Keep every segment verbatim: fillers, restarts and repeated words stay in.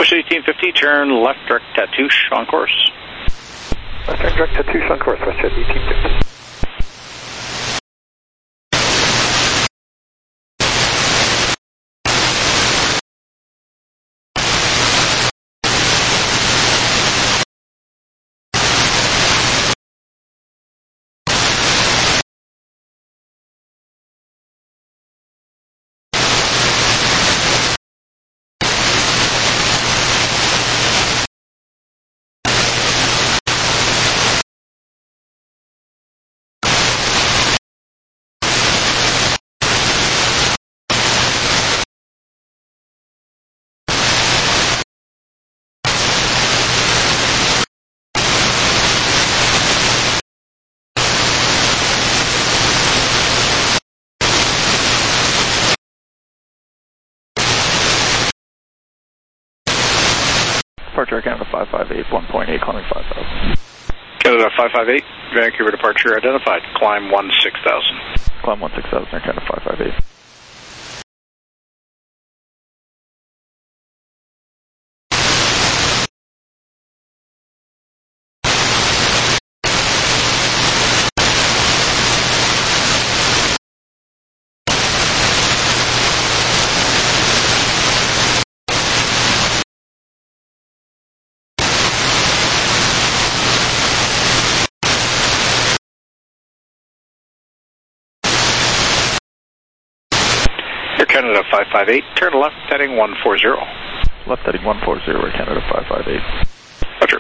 Push eighteen fifty, turn left, direct Tatoosh on course. Left turn direct Tatoosh on course, WestJet eighteen fifty. Departure Canada five five eight, one point eight, climbing five thousand. Canada five five eight, Vancouver departure identified, climb one six thousand. Climb one six thousand, Canada five five eight. Canada five five eight, turn left, heading one forty. Left heading one forty, Canada five five eight. Roger.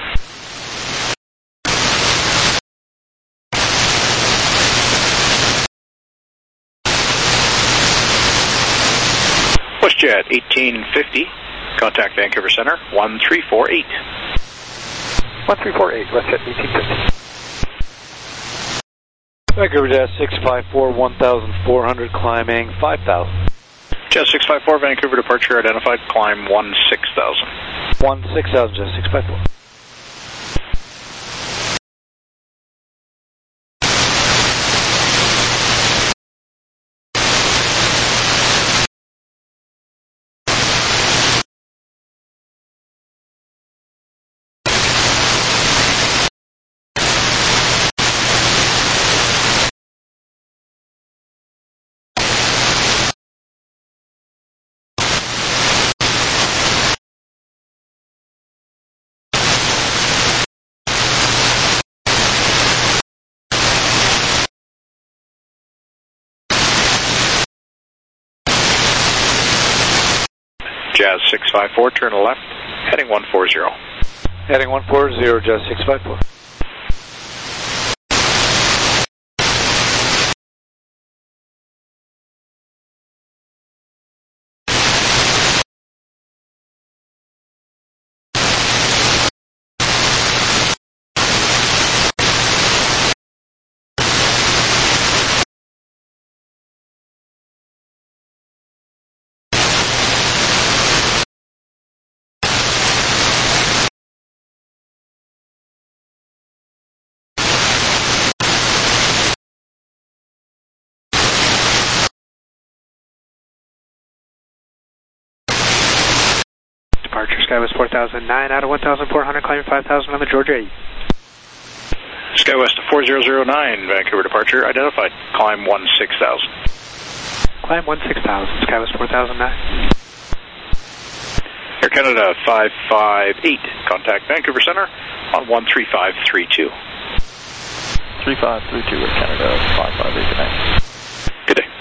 WestJet eighteen fifty, contact Vancouver Center, one three four eight. one three four eight, WestJet eighteen fifty. Vancouver Jet six five four, one thousand four hundred, climbing five thousand. Jet six five four, Vancouver departure identified, climb one six thousand. one six thousand, Jet six five four. Jazz six five four, turn left, heading one forty. Heading one forty, Jazz six five four. Departure SkyWest four thousand nine out of one thousand four hundred, climbing five thousand on the Georgia eight. SkyWest four zero nine, Vancouver departure identified, climb one six thousand. Climb one six thousand, SkyWest four thousand nine. Air Canada five five eight, contact Vancouver Center on one three five three two. three five three two, Air Canada five five eight, good night. Good day.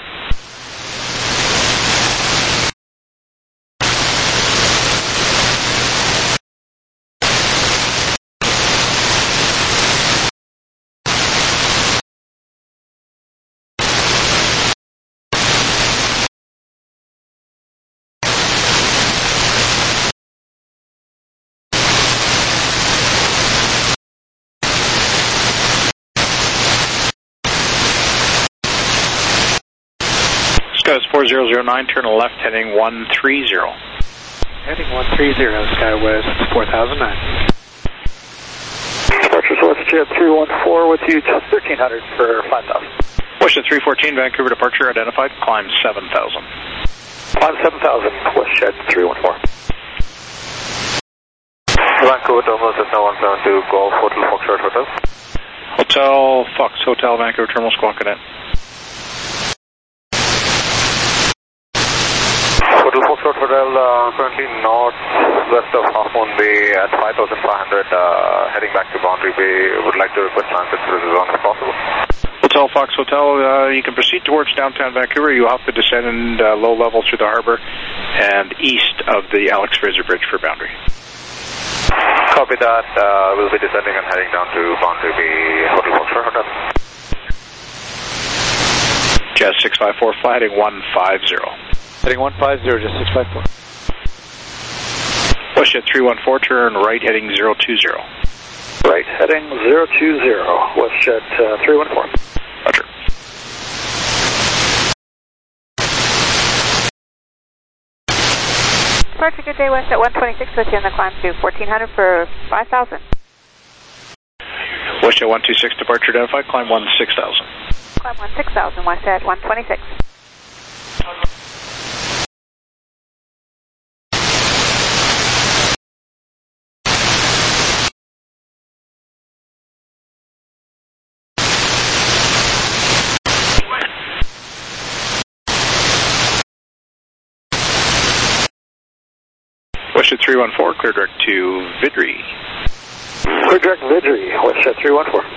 SkyWest four zero nine, turn left, heading one thirty. Heading one thirty, SkyWest four thousand nine. Departure WestJet three one four with you, thirteen hundred for five thousand. WestJet three fourteen, Vancouver departure identified, climb seven thousand. Climb seven thousand, WestJet three one four. Vancouver Terminal, Cessna one seven two, Golf Hotel Foxtrot Hotel. Hotel Fox Hotel, Vancouver Terminal, Squawk Cadet. Hotel Foxtrot Hotel, uh, currently northwest of Half Moon Bay at five thousand five hundred, uh, heading back to Boundary Bay. Would like to request transit through the zone if possible. Hotel Fox Hotel, uh, you can proceed towards downtown Vancouver. You have to descend uh, low level through the harbor and east of the Alex Fraser Bridge for Boundary. Copy that. Uh, we'll be descending and heading down to Boundary Bay, Hotel Foxtrot Hotel. Jazz six five four, fly heading one five zero. Heading one five zero, just six five four. WestJet three one four, turn right heading zero two zero. Right, heading zero two zero, WestJet uh, three one four. Roger. Departure, good day, WestJet one twenty-six with you on the climb to fourteen hundred for five thousand. WestJet one two six, departure identified, climb one six thousand. Climb one six thousand, WestJet one twenty-six. WestJet three one four, clear direct to Vidri. Clear direct Vidri, WestJet three one four.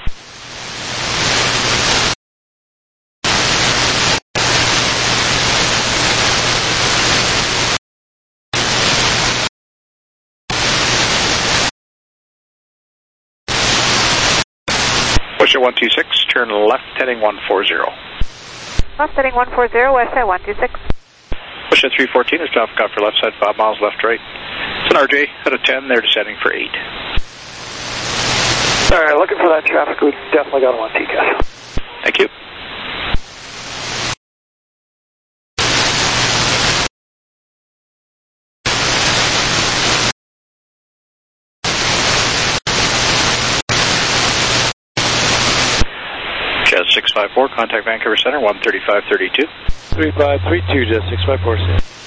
WestJet one two six, turn left heading one four zero. Left heading one four zero, WestJet one two six. WestJet three fourteen is traffic out for left side, five miles left right. It's an R J out of ten, they're descending for eight. Alright, looking for that traffic, we definitely got them on T C A S. Thank you. Jazz six five four, contact Vancouver Center, one thirty-five thirty-two. three five three two, just six five four.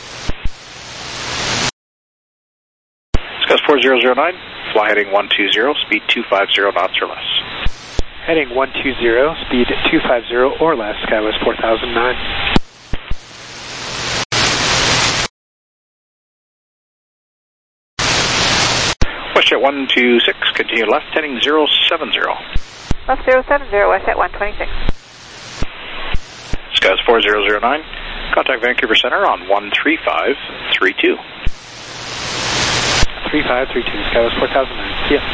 Discuss four zero zero nine, fly heading one two zero, speed two five zero knots or less. Heading one two zero, speed two five zero or less, SkyWest four thousand nine. WestJet one two six, continue left heading zero seven zero. Left zero seven zero, WestJet one twenty-six. Skies four zero zero nine, contact Vancouver Center on one three five three two. three five three two, SkyWest four thousand nine. Yes.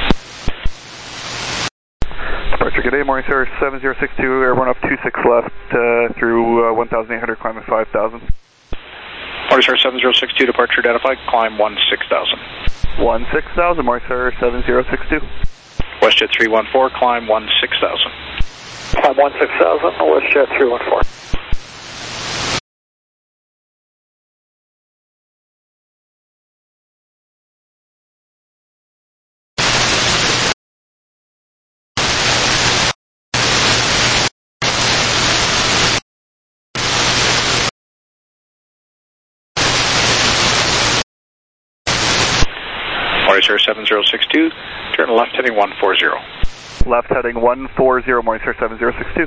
Departure, good day, morning sir, seven zero six two, airborne up two six left uh, through uh, one thousand eight hundred, climbing five thousand. Morning sir, seven zero six two, departure identified, climb one six thousand. one six thousand, morning sir, seven zero six two. WestJet three one four, climb one six thousand. Climb one six thousand, WestJet three one four. Morning sir, seven zero six two, turn left heading one four zero. Left heading one four zero, morning sir, seven zero six two.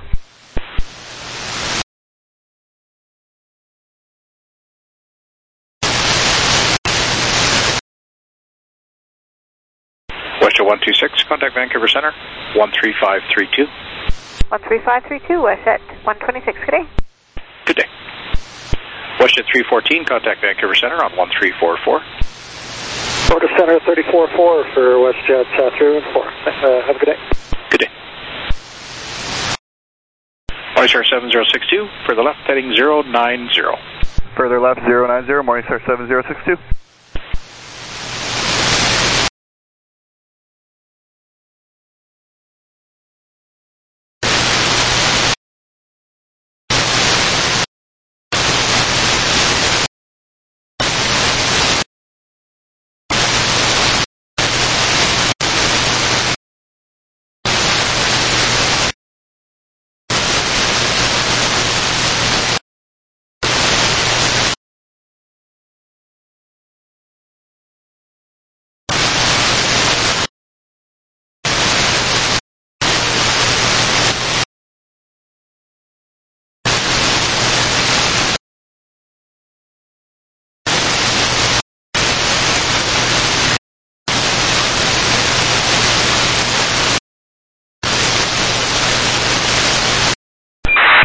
WestJet one two six, contact Vancouver Center, one three five three two. one three five three two, WestJet one twenty-six, good day. Good day. WestJet three fourteen, contact Vancouver Center on one three four four. Order Center thirty-four four for WestJet uh, three one four. Uh, have a good day. Good day. Morning sir, seven zero six two, for the left heading zero nine zero. Further left zero nine zero, morning sir, seven zero six two.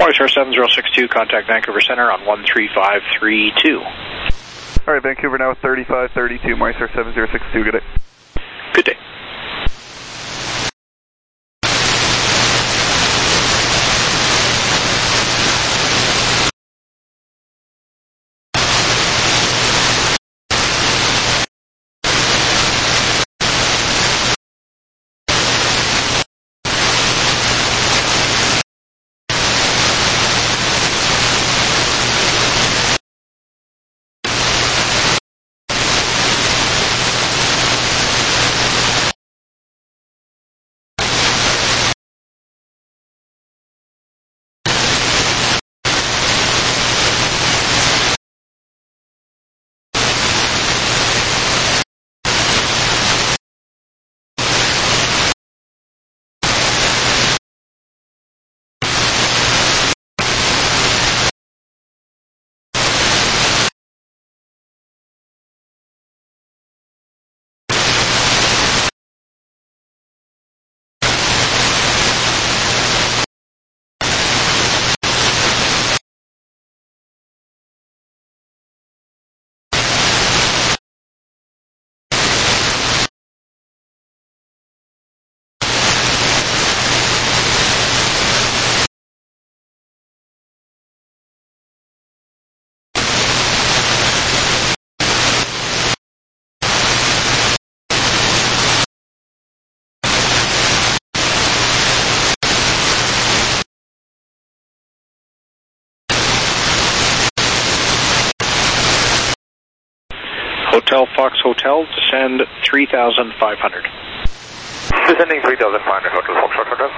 Moisar seven zero six two, contact Vancouver Center on one three five three two. All right, Vancouver now thirty-five thirty-two, Moisar seven zero six two, good day. Good day. Hotel Fox Hotel, descend three thousand five hundred. Descending three thousand five hundred, Hotel Fox Hotel.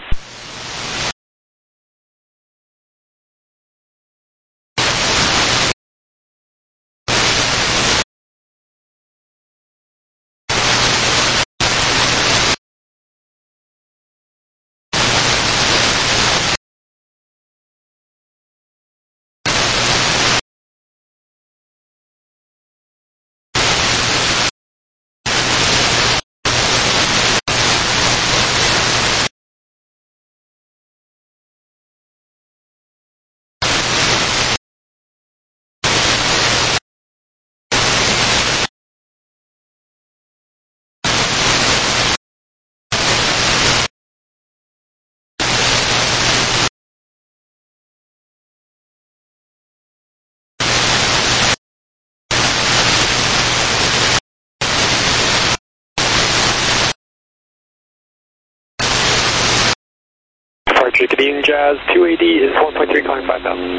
Departure Canadian Jazz two eighty is one point three, calling five thousand.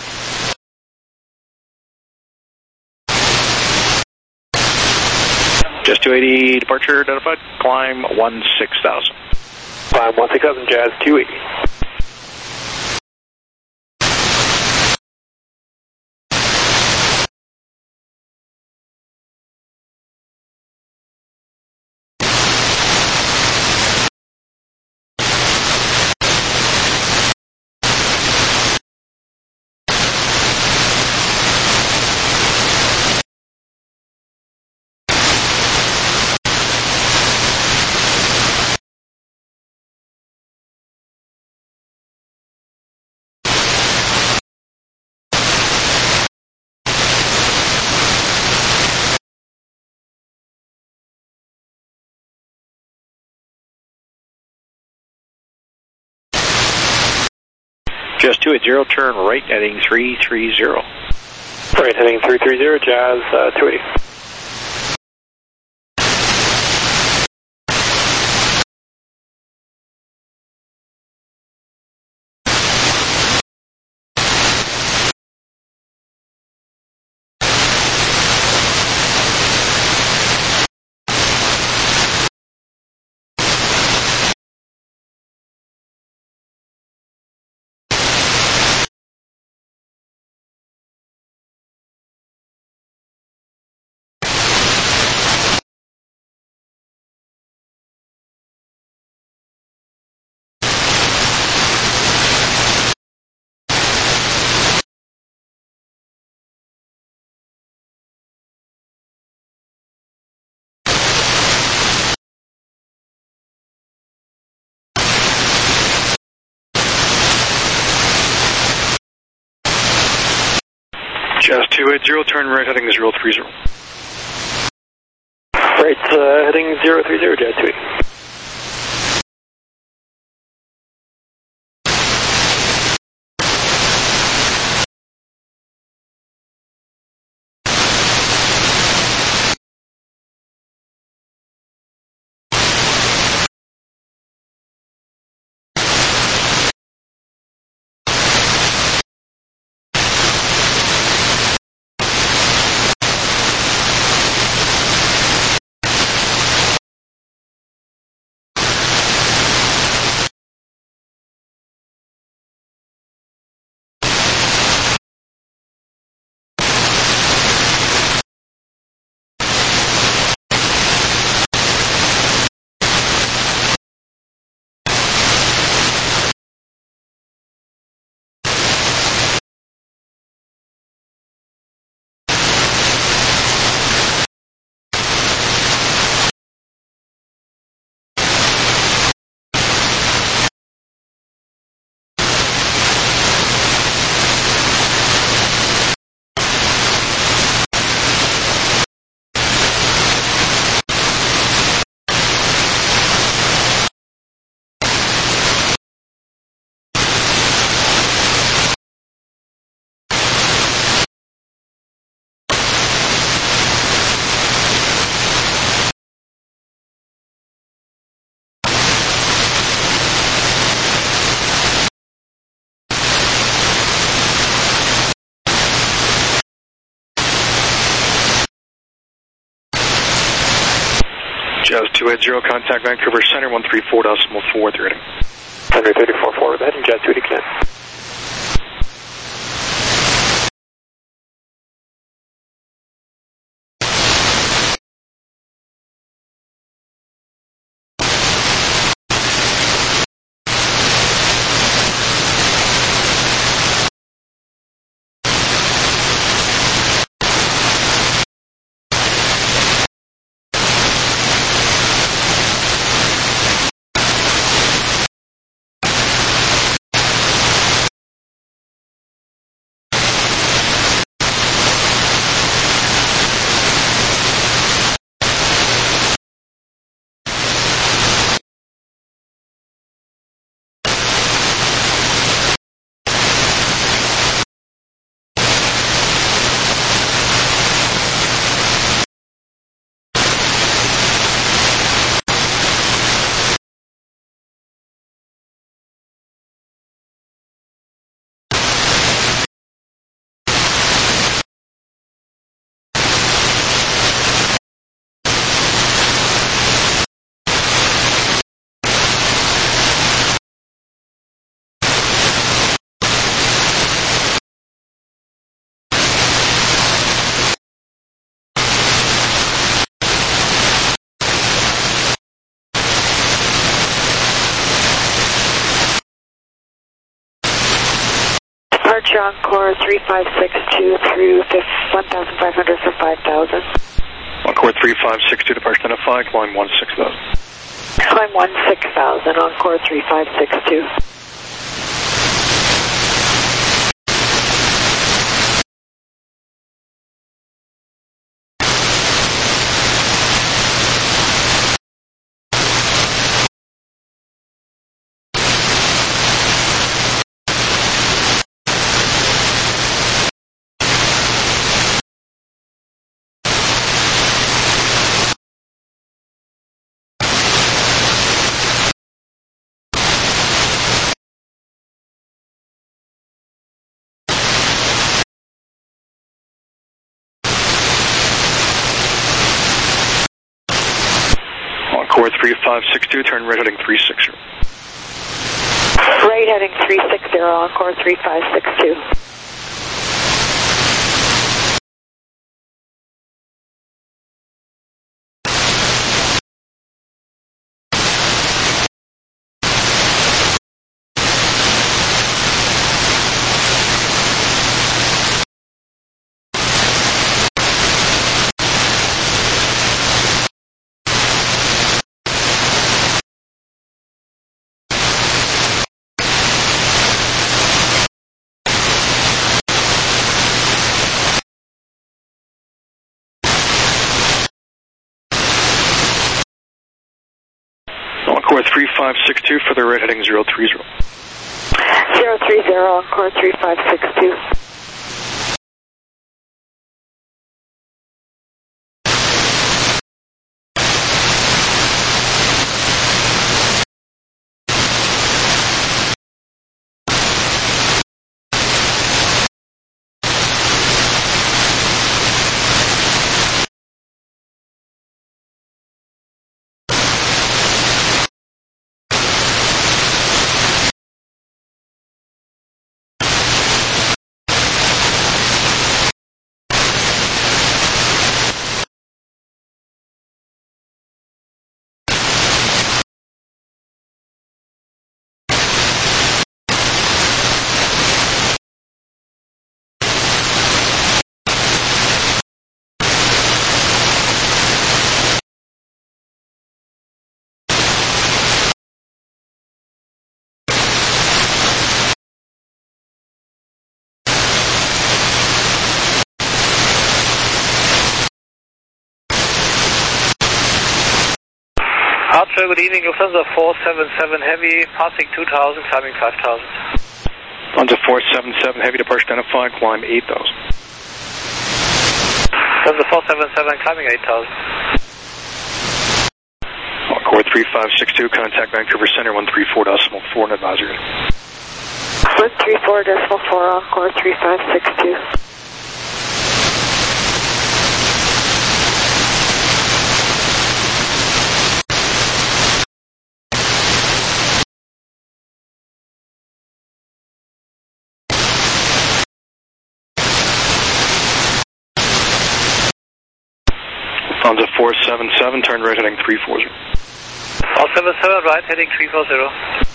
Just two eighty, departure identified, climb one six thousand. Climb one six thousand, Jazz two eighty. Just two eighty, turn right, heading three three zero. Right, heading three three zero, Jazz uh, two eighty. Jazz two eighty, turn right heading zero three zero. Right, uh, heading zero three zero, Jazz two eighty. Jazz two eighty, contact Vancouver Center, one three four decimal four, three heading. one three four forward, heading Jazz two eighty, connect. Departure on core three five six two through one thousand five hundred for five thousand. On core three five six two, departure identified, climb one six thousand. Climb one six thousand on core three five six two. Core three five six two, turn right heading three six zero. Right heading three six zero on core three five six two. three five six two for the right heading zero three zero. zero three zero, Encore three five six two. Archer, good evening, Lufthansa four seven seven Heavy, passing two thousand, climbing five thousand. Lufthansa four seven seven Heavy, departure identified, climb eight thousand. Lufthansa four seven seven, climbing eight thousand. Encore three five six two, contact Vancouver Center one three four decimal four, and advisory. one three four decimal four, Encore three five six two. Lufthansa four seven seven, turn right heading three four zero. four seven seven, right heading three four zero.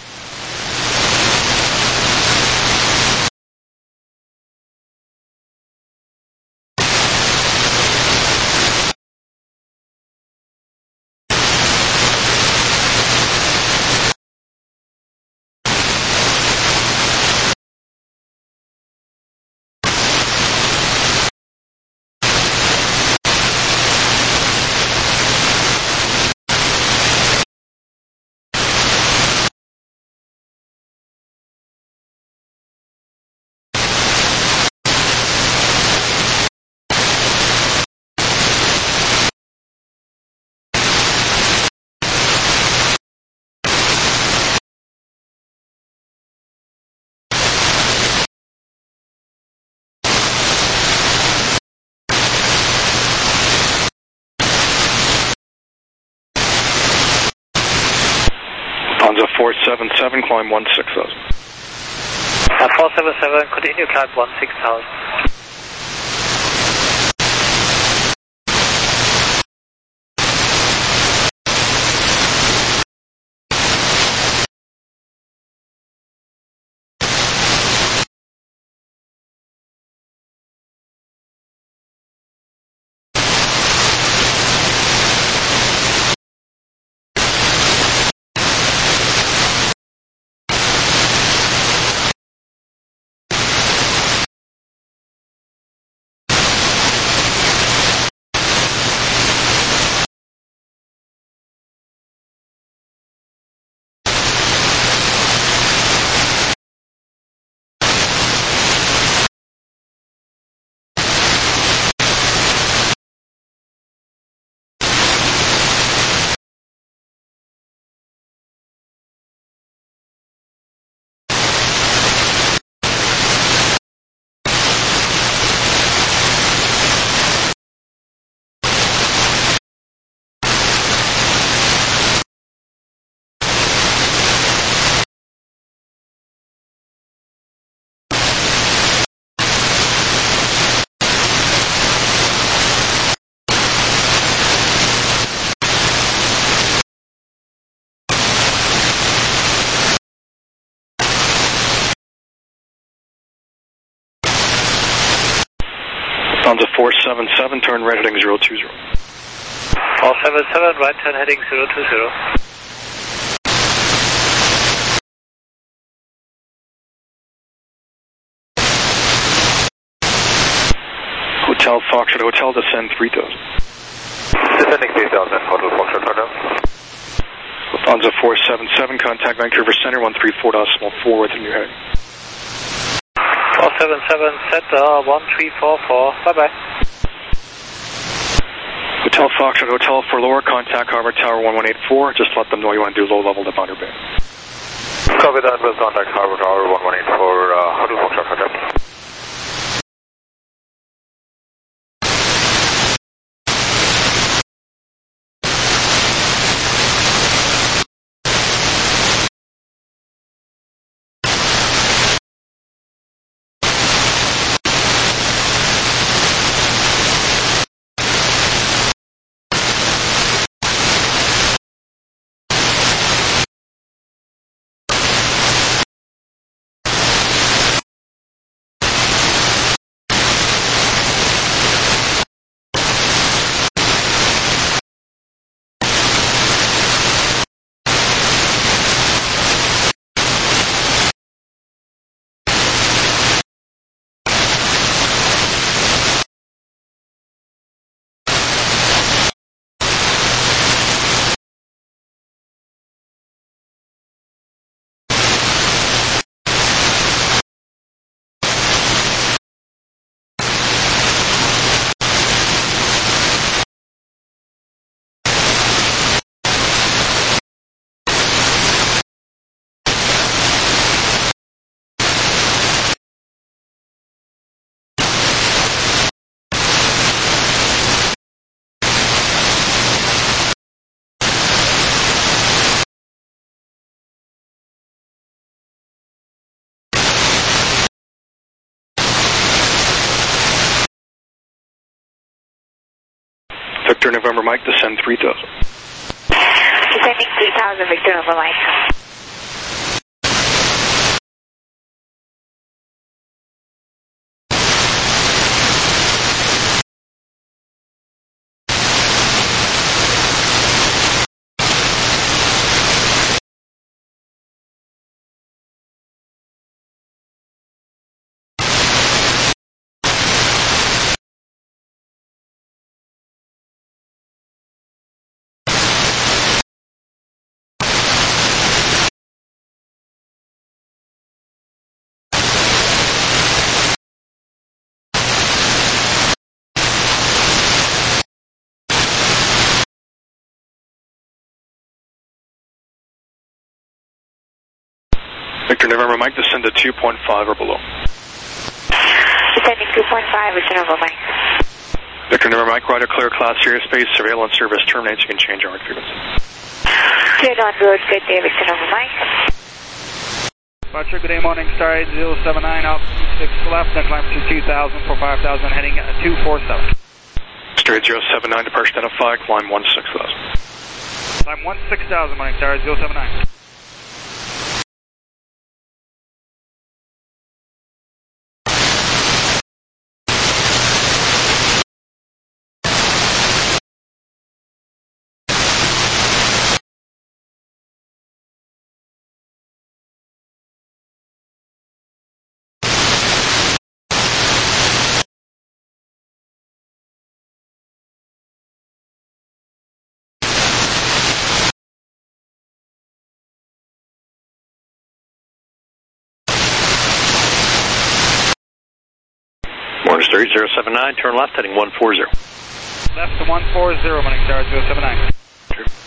Lufthansa four seven seven, climb one six thousand. At four seven seven, continue climb one six thousand. Lufthansa four seven seven, turn right heading zero two zero. four seven seven, right turn heading zero two zero. Hotel Foxtrot, Hotel descend three thousand. Descending three thousand, Hotel Foxtrot, Hotel. Lufthansa four seven seven, contact Vancouver Center, one three four decimal four with a new heading. four seven seven, Center, one three four four, bye-bye. Hotel Foxtrot, Hotel for lower, contact Harbor Tower one one eight four, just let them know you want to do low level to Boundary Bay. Copy that, we'll contact Harbor Tower one one eight four, uh, Hotel Foxtrot Hotel. Victor November Mike, descend three thousand. Descending three thousand, Victor November Mike. Victor November Mike, descend to two point five or below. Descending two point five, Victor November Mike. Victor November Mike, rider clear, class airspace, surveillance service terminates, you can change our frequency. Cleared on road, good day, Victor November Mike. Departure, good day, morning, star zero seven nine, out six left, then climb to two thousand for five thousand, heading two four seven. Straight zero seven nine, departure identified, climb one six thousand. Climb one six thousand, morning, star zero seven nine. Morning Star zero seven nine, turn left, heading one four zero. Left to one four zero, morning Star zero seven nine. True.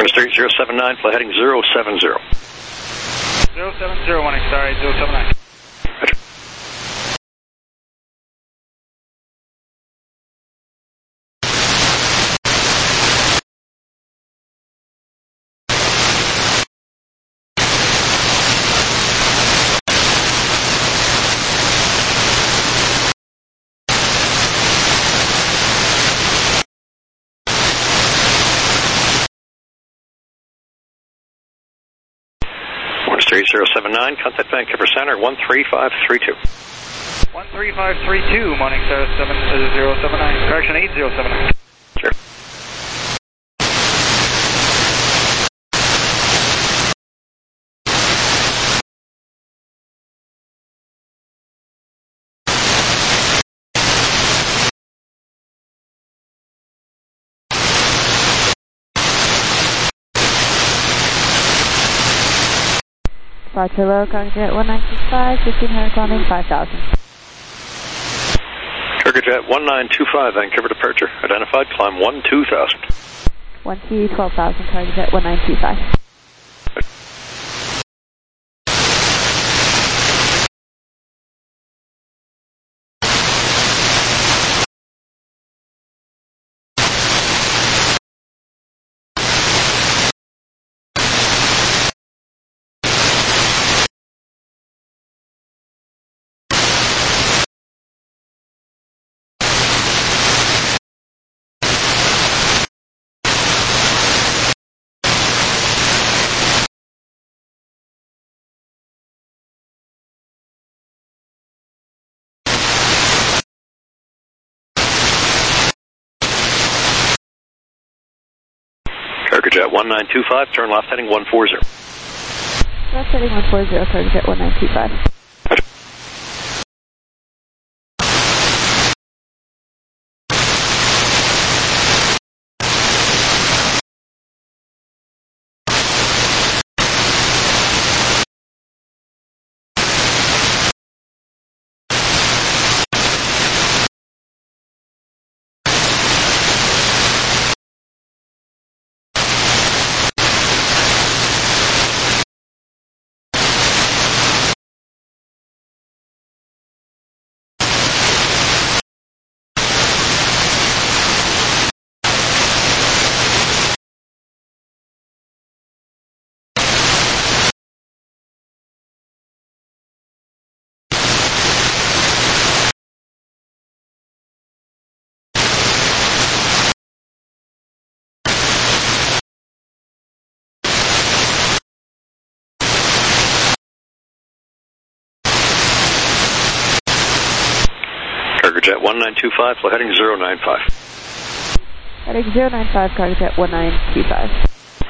One Street zero seven nine, flight heading zero seven zero. zero seven zero, one X-Star zero seven nine. Roger. Street zero seven nine, contact Vancouver Center one three five three two. one three five three two, Morningstar seven zero seven nine, correction eight zero seven nine. Sure. Departure low, Cargojet one nine two five, fifteen hundred climbing five thousand. Cargojet one nine two five, Vancouver departure. Identified, climb one two thousand. one T twelve thousand, Cargojet one nine two five. Cargojet one nine two five, turn left heading one four zero. Left heading one four zero, Cargojet one nine two five. Cargojet one nine two five, flight heading zero nine five. Heading zero nine five, Cargojet one nine two five.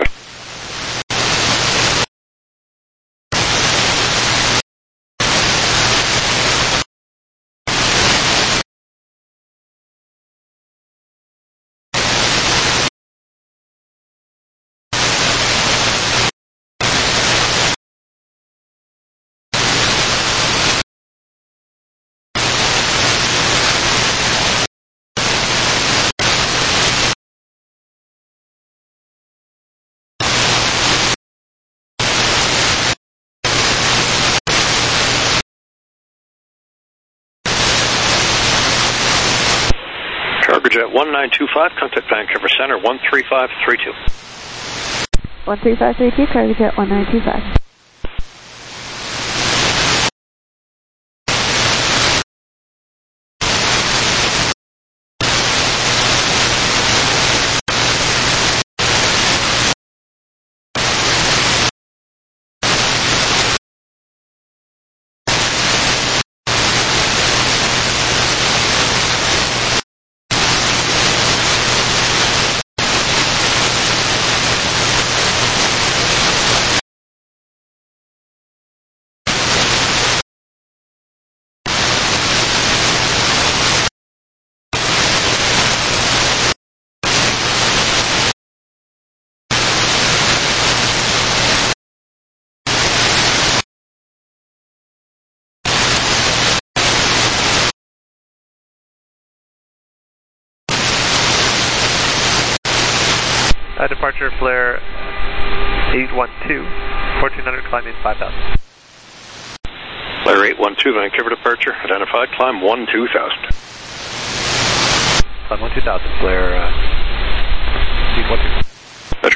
Cargojet one nine two five, contact Vancouver Center one three five three two. one three five three two, Cargojet one nine two five. Uh, departure flare eight one two, fourteen hundred, climbing five thousand. Flare eight one two, Vancouver departure, identified, climb one two thousand. Climb one two thousand, flare uh, eight one two. Roger.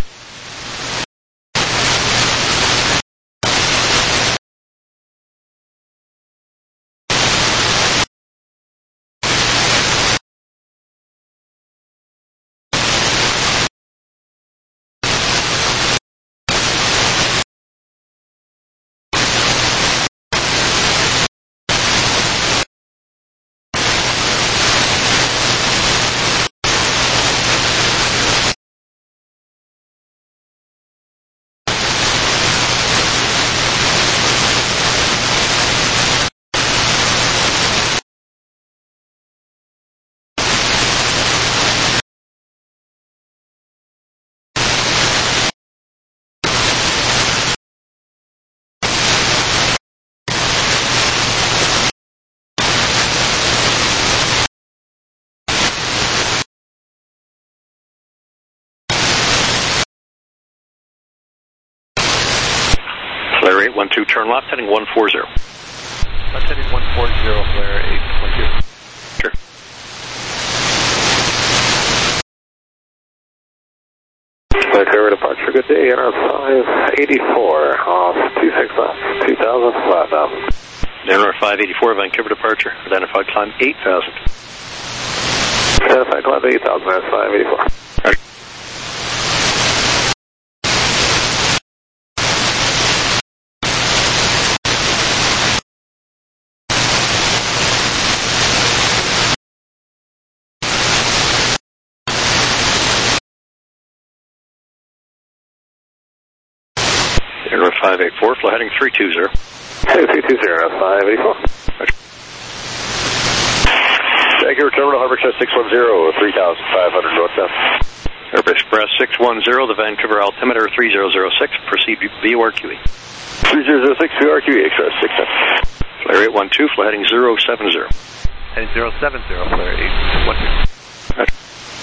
Flare eight one two, turn left, heading one four zero. Left heading one four zero, flare eight one two. Sure. Vancouver departure, good day, N R five eighty-four, off two six left, two thousand, five thousand. N R five eighty-four, Vancouver departure, identified, climb eight thousand. Identified, climb eight thousand, that's five eighty-four. Roger. N R five eighty-four, fly heading three two zero. Heading three two zero, that's five eighty-four. Roger. Vancouver Terminal, Harbor Express six one zero, three thousand five hundred northbound. Harbor Express six one zero, the Vancouver altimeter three zero zero six, proceed V O R Q E. three zero zero six, V O R Q E, Express six ten. Flare eight one two, fly heading zero seven zero. Heading zero seven zero, flare eight one two. Roger.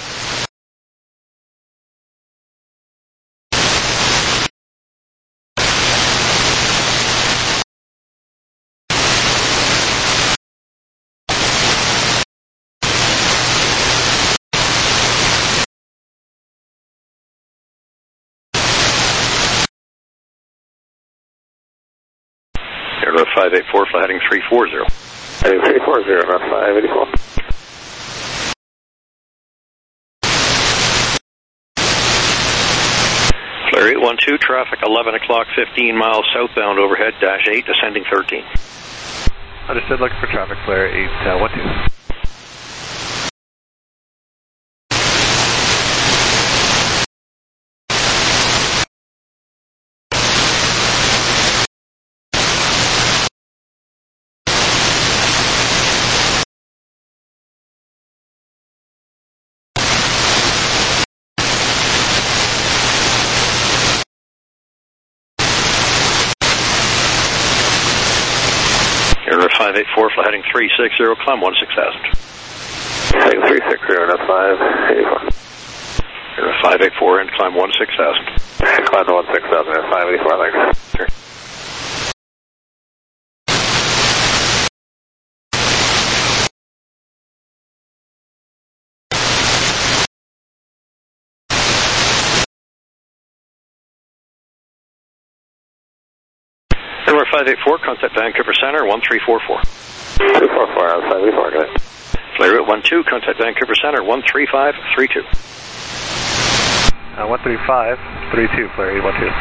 Air five eighty-four, fly heading three four zero. Heading three four zero, not five eighty-four. Flare eight one two, traffic eleven o'clock, fifteen miles southbound overhead, dash eight, descending thirteen. Understood, looking for traffic, flare eight one two. Air five eighty-four, fly heading three six zero, climb one six thousand. Heading three six zero, that's five eighty-four. Air five eighty-four, and climb one six thousand. Climb to one six thousand, that's five eighty-four, thanks. Sure. Air five eighty-four, contact Vancouver Center, one three four four. two four four, that's five eighty-four, good. Flare eight one two, contact Vancouver Center, one three five three two. Uh, one three five three two, flare eight one two.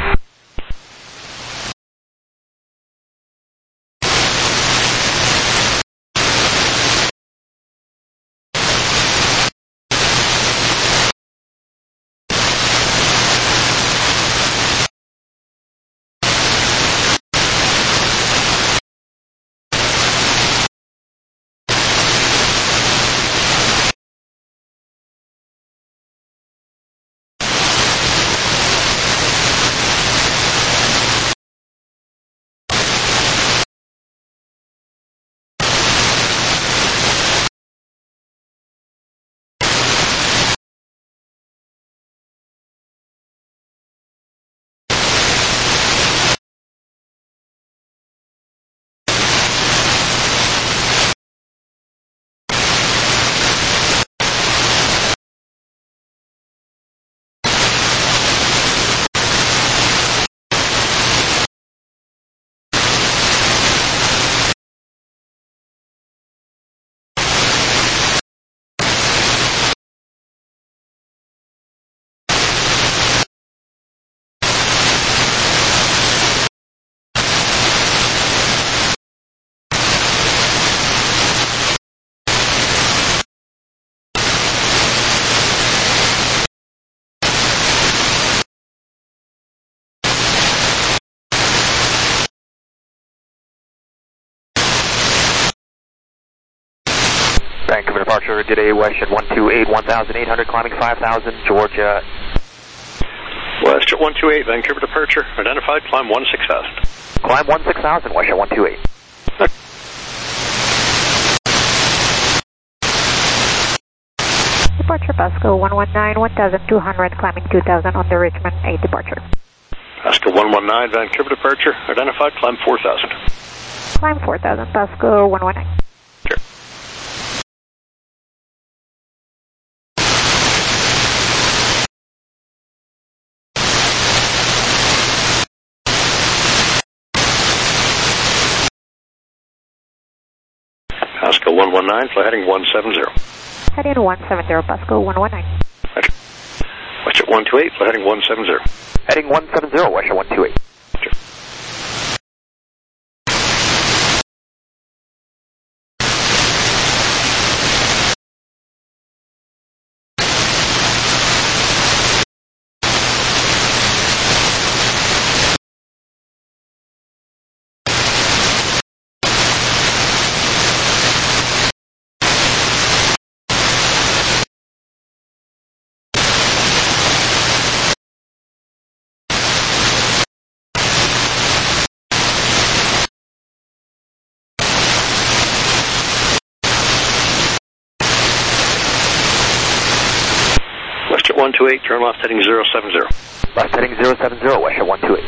Vancouver departure, good day, Westjet one two eight, one thousand eight hundred, climbing five thousand, Georgia. Westjet one two eight, Vancouver departure, identified, climb one six thousand. Climb one six thousand, Westjet one two eight. Departure Pasco one one nine, one thousand two hundred, climbing two thousand on the Richmond eight departure. Pasco one one nine, Vancouver departure, identified, climb four thousand. Climb four thousand, Pasco one one nine. Sure. Pasco one one nine, fly heading one seven zero. Heading one seven zero, Pasco one one nine. Roger. Westjet one two eight, fly heading one seven zero. Heading one seven zero, Westjet one two eight. Sure. Westjet one two eight, turn left heading zero seven zero. Left heading zero seven zero, Westjet one two eight.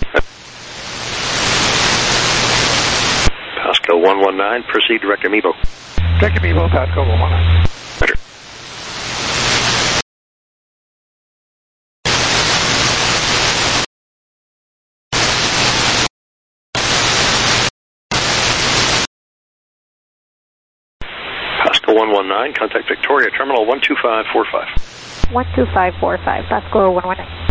Pasco one one nine, proceed direct Amiibo. Direct Amiibo, Pasco one one nine. Roger. Pasco one one nine, contact Victoria Terminal one two five four five. one two five four five, Pasco one one nine.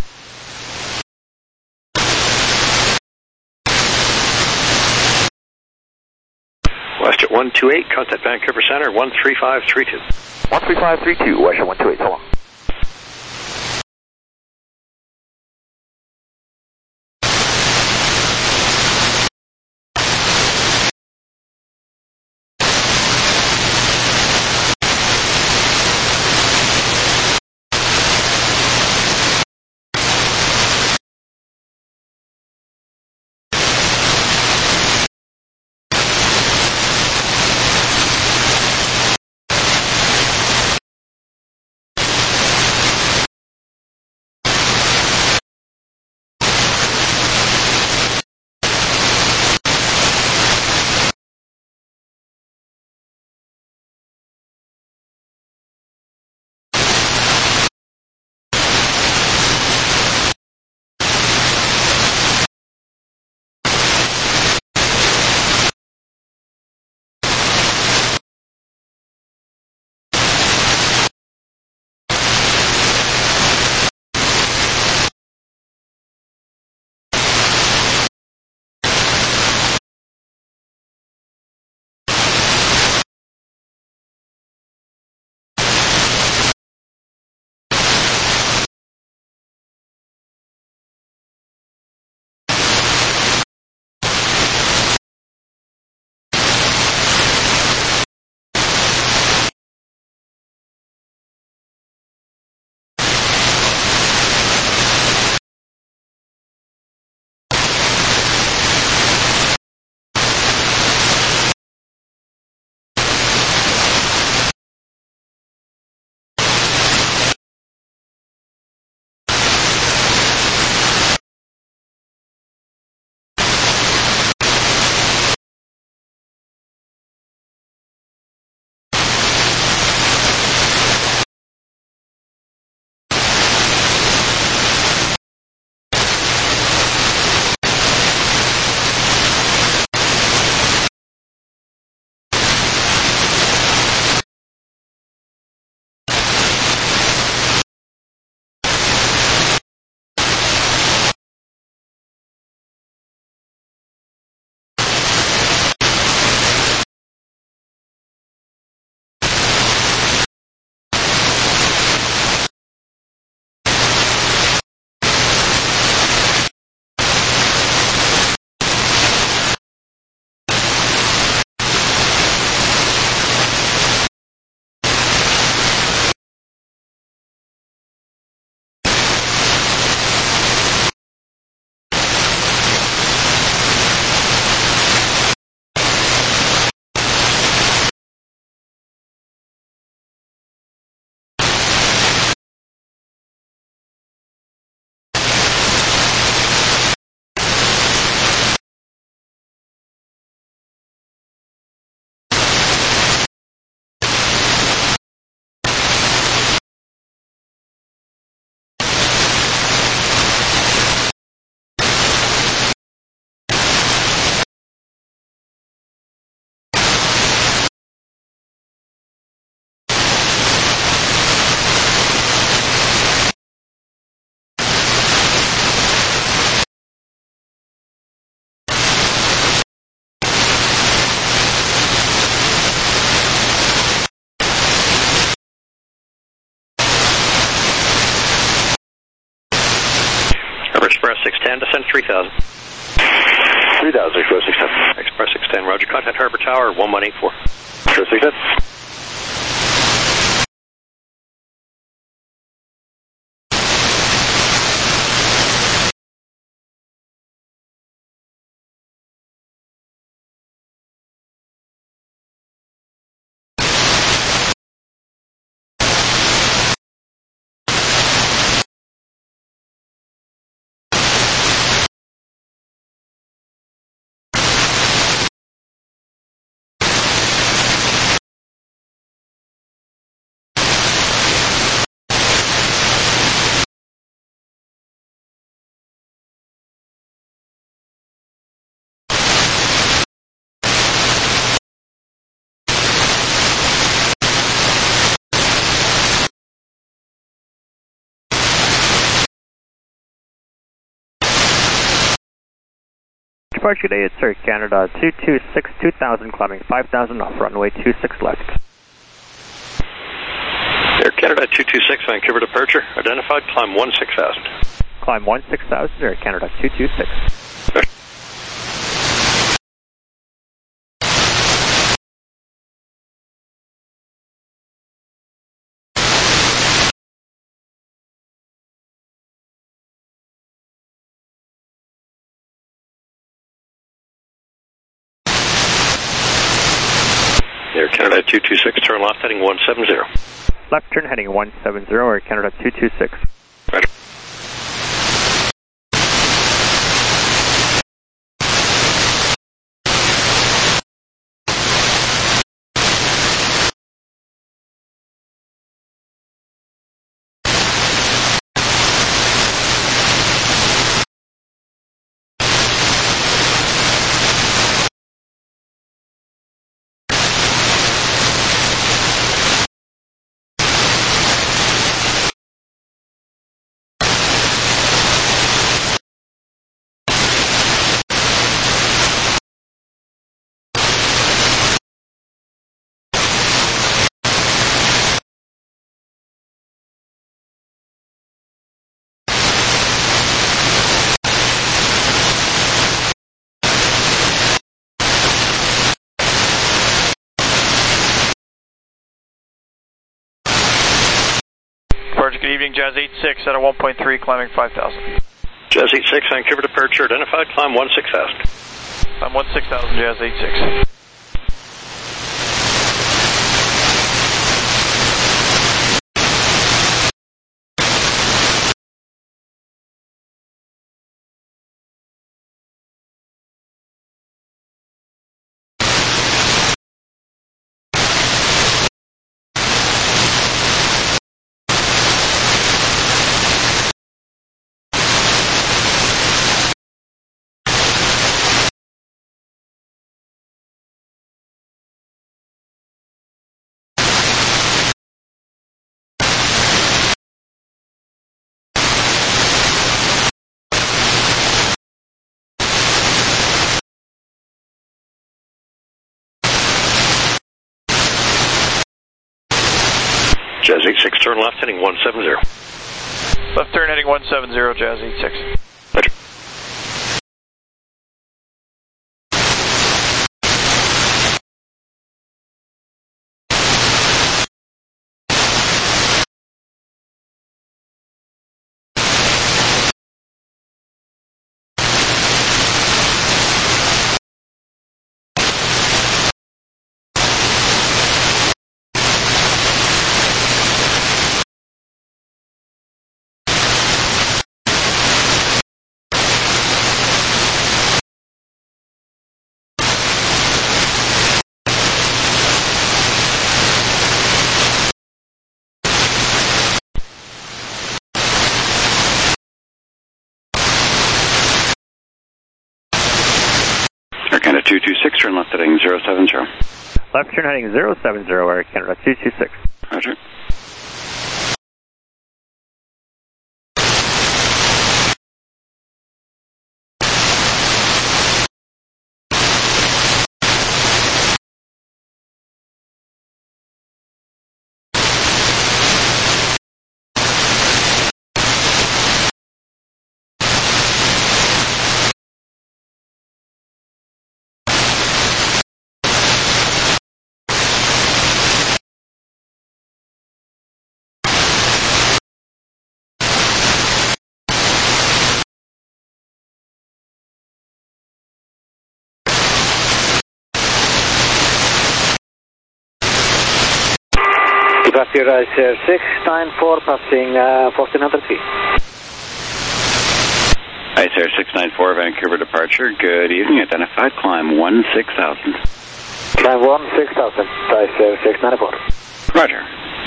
Westjet one two eight, contact Vancouver Center one three five three two. one three five three two, Westjet one two eight, so long. six ten, descend three thousand. three thousand, Express six ten. Express six ten, roger, contact Harbor Tower, one one eight four. Express six ten. Departure today, it's Air Canada two two six, two thousand, climbing five thousand off runway two six left. Air Canada two two six, Vancouver departure, identified, climb one six thousand. Climb one six thousand, Air Canada two two six. Air Canada two two six, turn left heading one seven zero. Left turn heading one seven zero, Air Canada two two six. Roger. Good evening, Jazz eight six at a one point three, climbing five thousand. Jazz eight six, Vancouver departure, identified, climb one six thousand. Climb one six thousand, Jazz eight six. Jazz eight six, turn left heading one seven zero. Left turn heading one seven zero, Jazz eight six. Roger. Air Canada two two six, turn left heading zero seven zero. Left turn heading zero seven zero, Air Canada two two six. Roger. Good afternoon, Icer six nine four, passing uh, fourteen hundred feet. Icer six nine four, Vancouver departure. Good evening. Identified climb one six thousand. Climb one six thousand, Icer six nine four. Roger.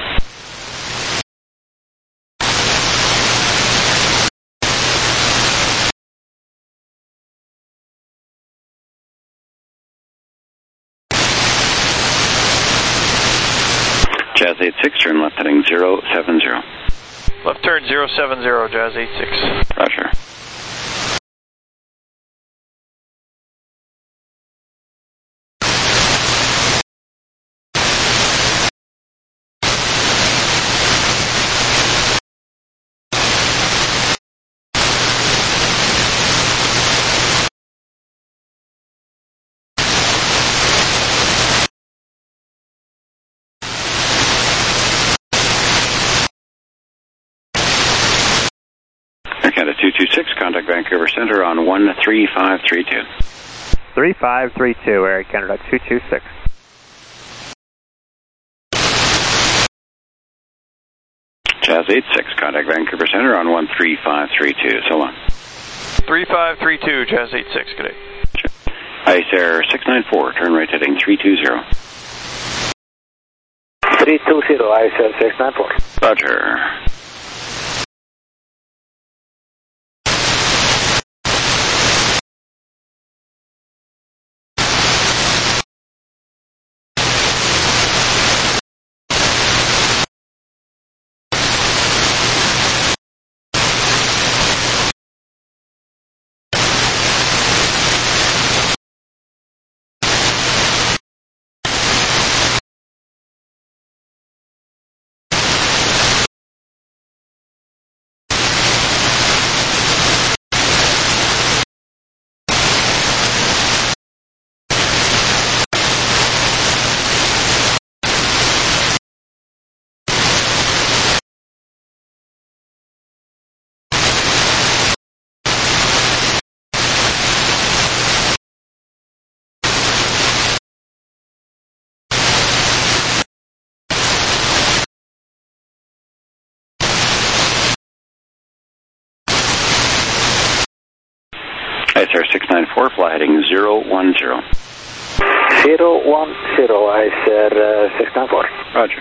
Jazz eight six, turn left heading zero seven zero. Left turn zero seven zero, Jazz eight six. Roger. Canada two two six, contact Vancouver Center on one three five three two. three five three two, Air Canada two two six. Jazz eight six, contact Vancouver Center on one three five three two. So long. three five three two, Jazz eight six, good day. Ice Air six nine four, turn right heading three two zero. three two zero, Ice Air six nine four. Roger. Ice Air six nine four, fly heading zero one zero. zero one zero, Ice Air uh, six nine four. Roger.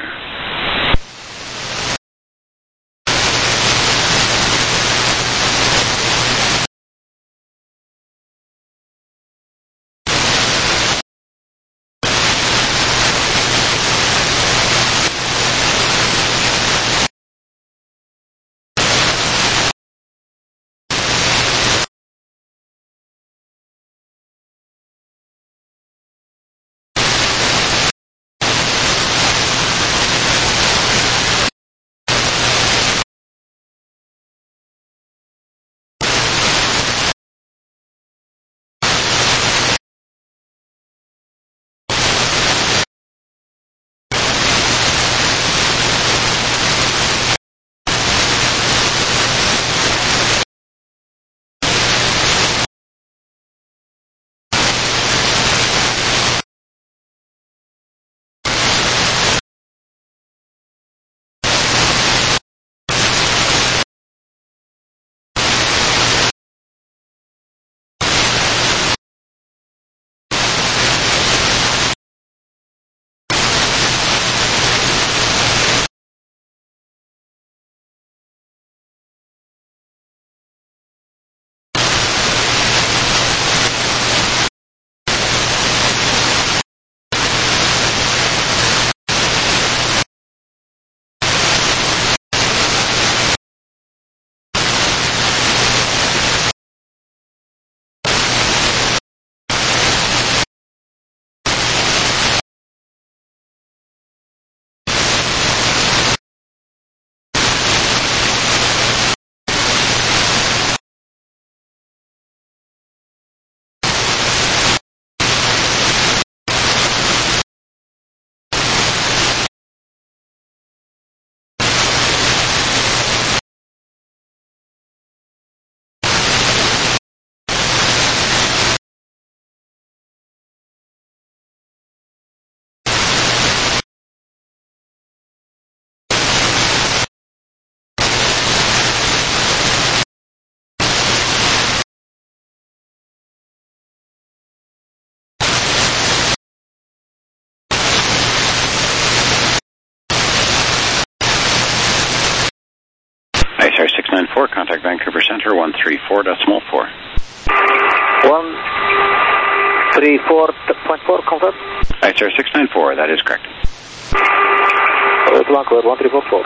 nine four, contact Vancouver Center, one three four decimal four. one three four point four, confirm. I S R six nine four, that is correct. Vancouver, one three four four.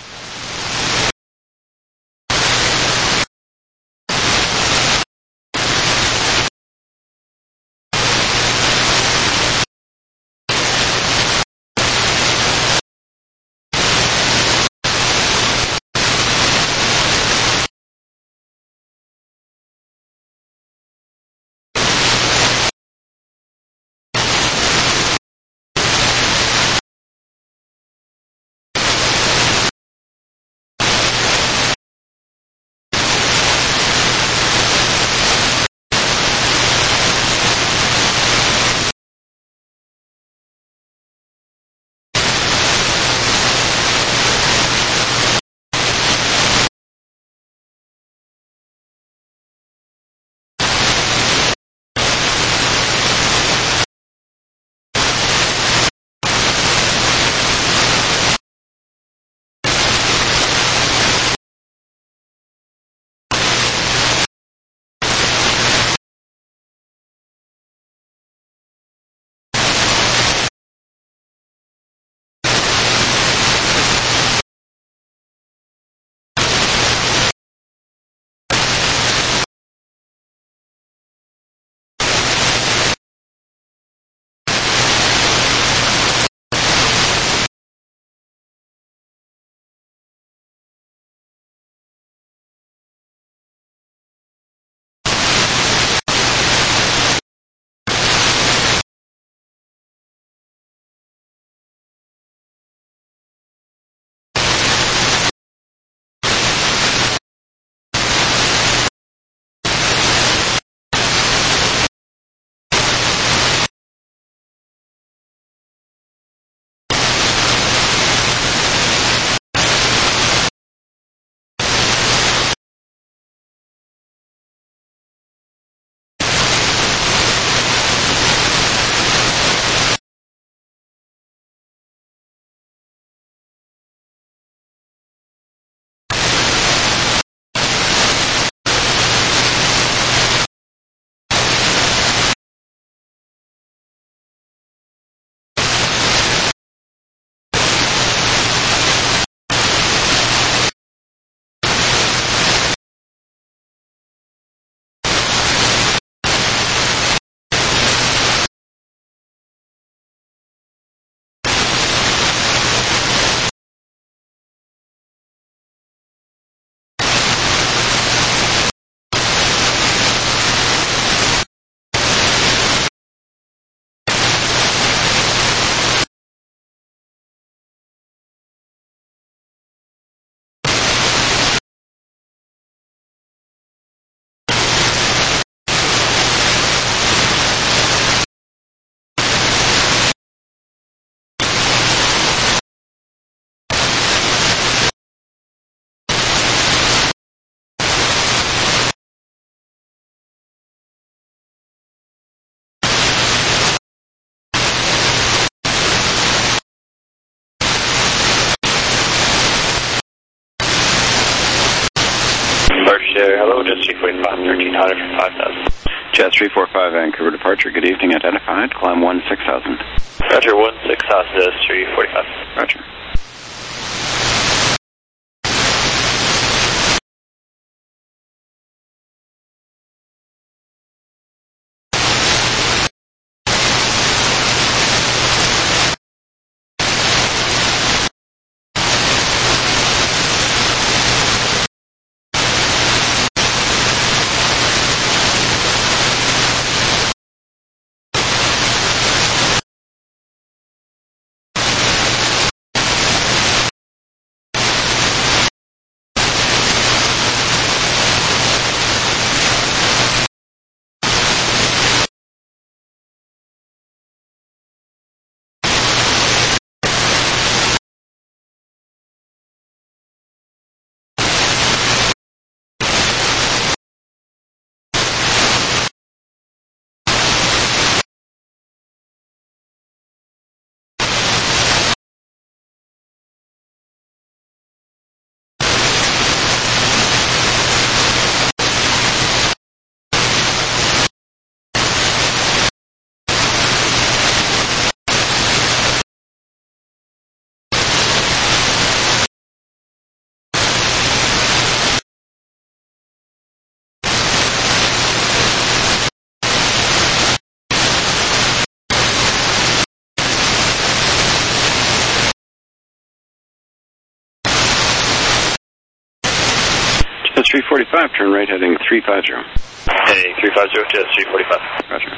Hello, Jet three forty-five, thirteen hundred for five thousand. Jet three forty-five, Vancouver departure. Good evening, identified. Climb one six thousand. Roger, one six thousand, Jet three forty-five. Roger. three forty-five, turn right heading three fifty. Heading three fifty, Jazz three forty-five. Roger.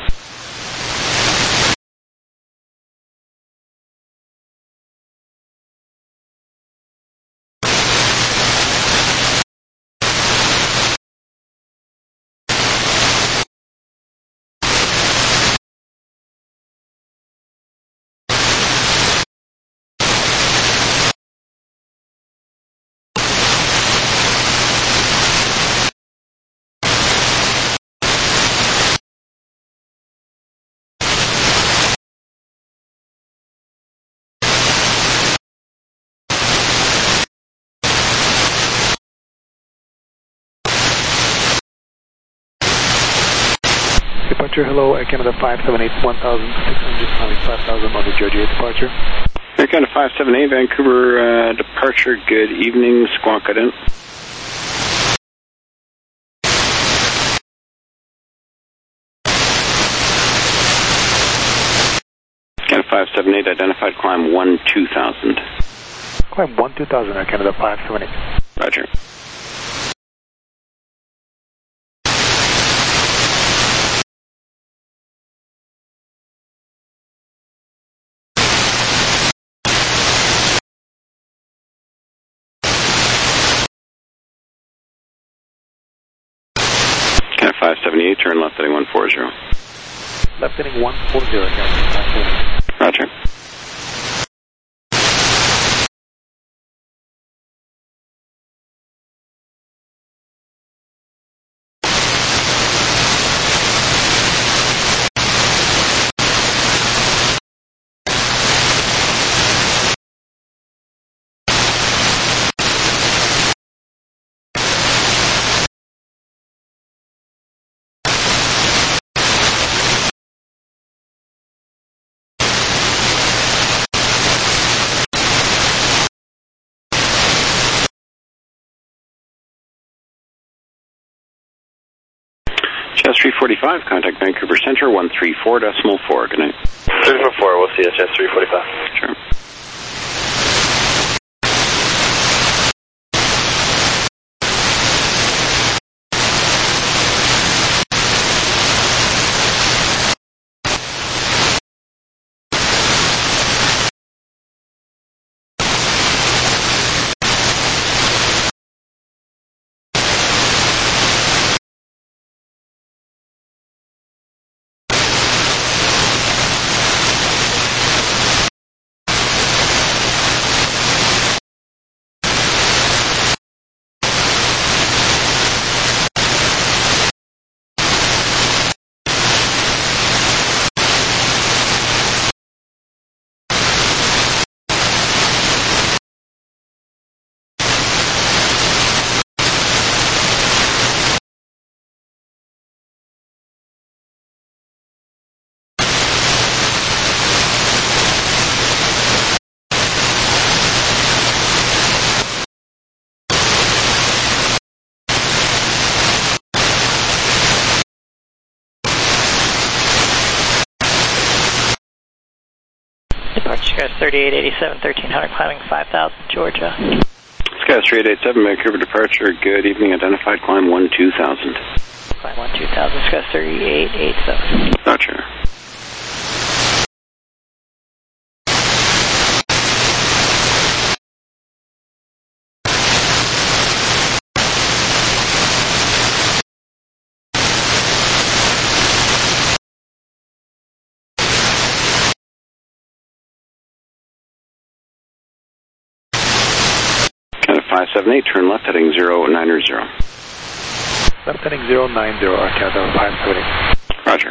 Departure, hello, Air Canada five seven eight, one thousand six hundred, climbing five thousand on the Georgia eight departure. Air Canada five seven eight, Vancouver uh, departure, good evening, squawk it in. Canada five seven eight, identified climb one two thousand. Climb one two thousand, Air Canada five seven eight. Roger. five seventy-eight, turn left heading one forty. Left heading one forty, Canada. Roger. Chess three forty-five, contact Vancouver Center, one three four decimal four. Good night. three four four, we'll see you at Chess three forty-five. Sure. Departure thirty-eight eighty-seven, thirteen hundred, climbing five thousand, Georgia. Sky three eight eight seven, Vancouver departure, good evening, identified climb one two thousand. Climb one two thousand, Sky thirty-eight eighty-seven. Roger. five seven eight, turn left heading zero nine zero. Left heading zero nine zero, Air Canada five seven eight. Roger.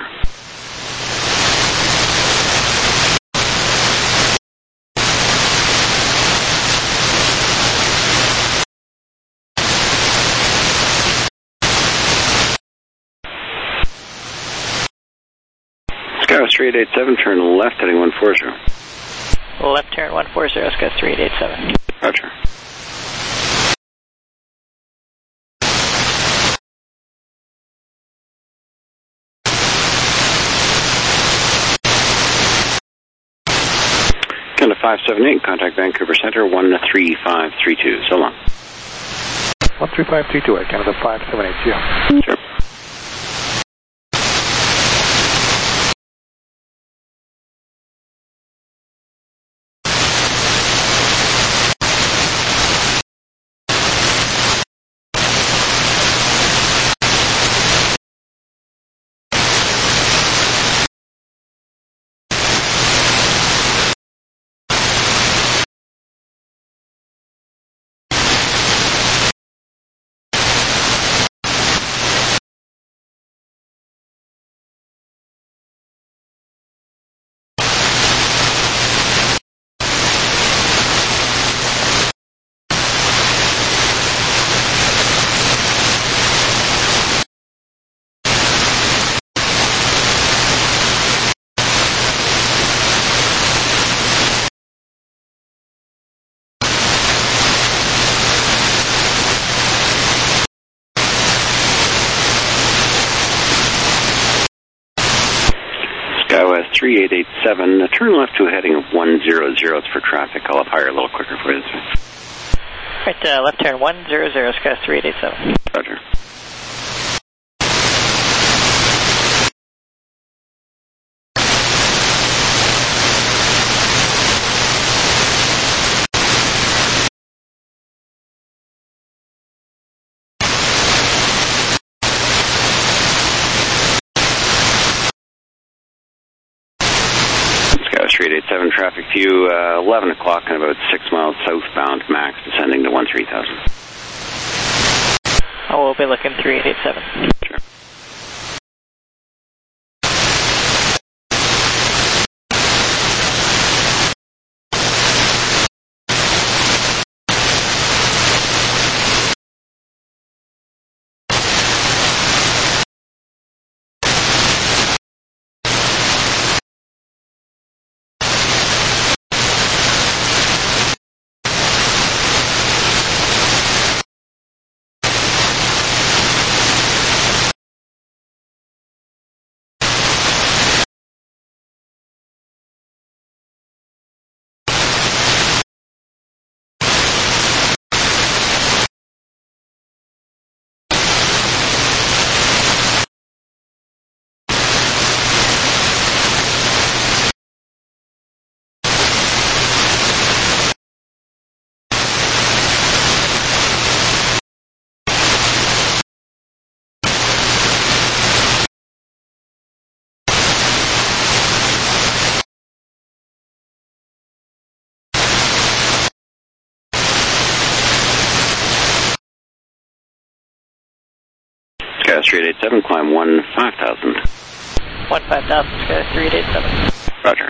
Sky three eight eight seven, turn left heading one forty. Left turn one forty, Sky three eight eight seven. Roger. Canada five seven eight, contact Vancouver Center, one three five three two. So long. one three five two two, Air Canada five seven eight, see ya. Sure. SkyWest three eight eight seven, uh, turn left to a heading of one zero zero for traffic. I'll up higher a little quicker for you. Right, uh, left turn one zero zero, SkyWest three eight eight seven. Roger. three eight eight seven traffic view, uh, eleven o'clock and about six miles southbound, max descending to one three thousand. Oh, we'll be looking three eight eight seven. Sure. SkyWest three eight eight seven, climb one five thousand. one five thousand, SkyWest three eight eight seven. Roger.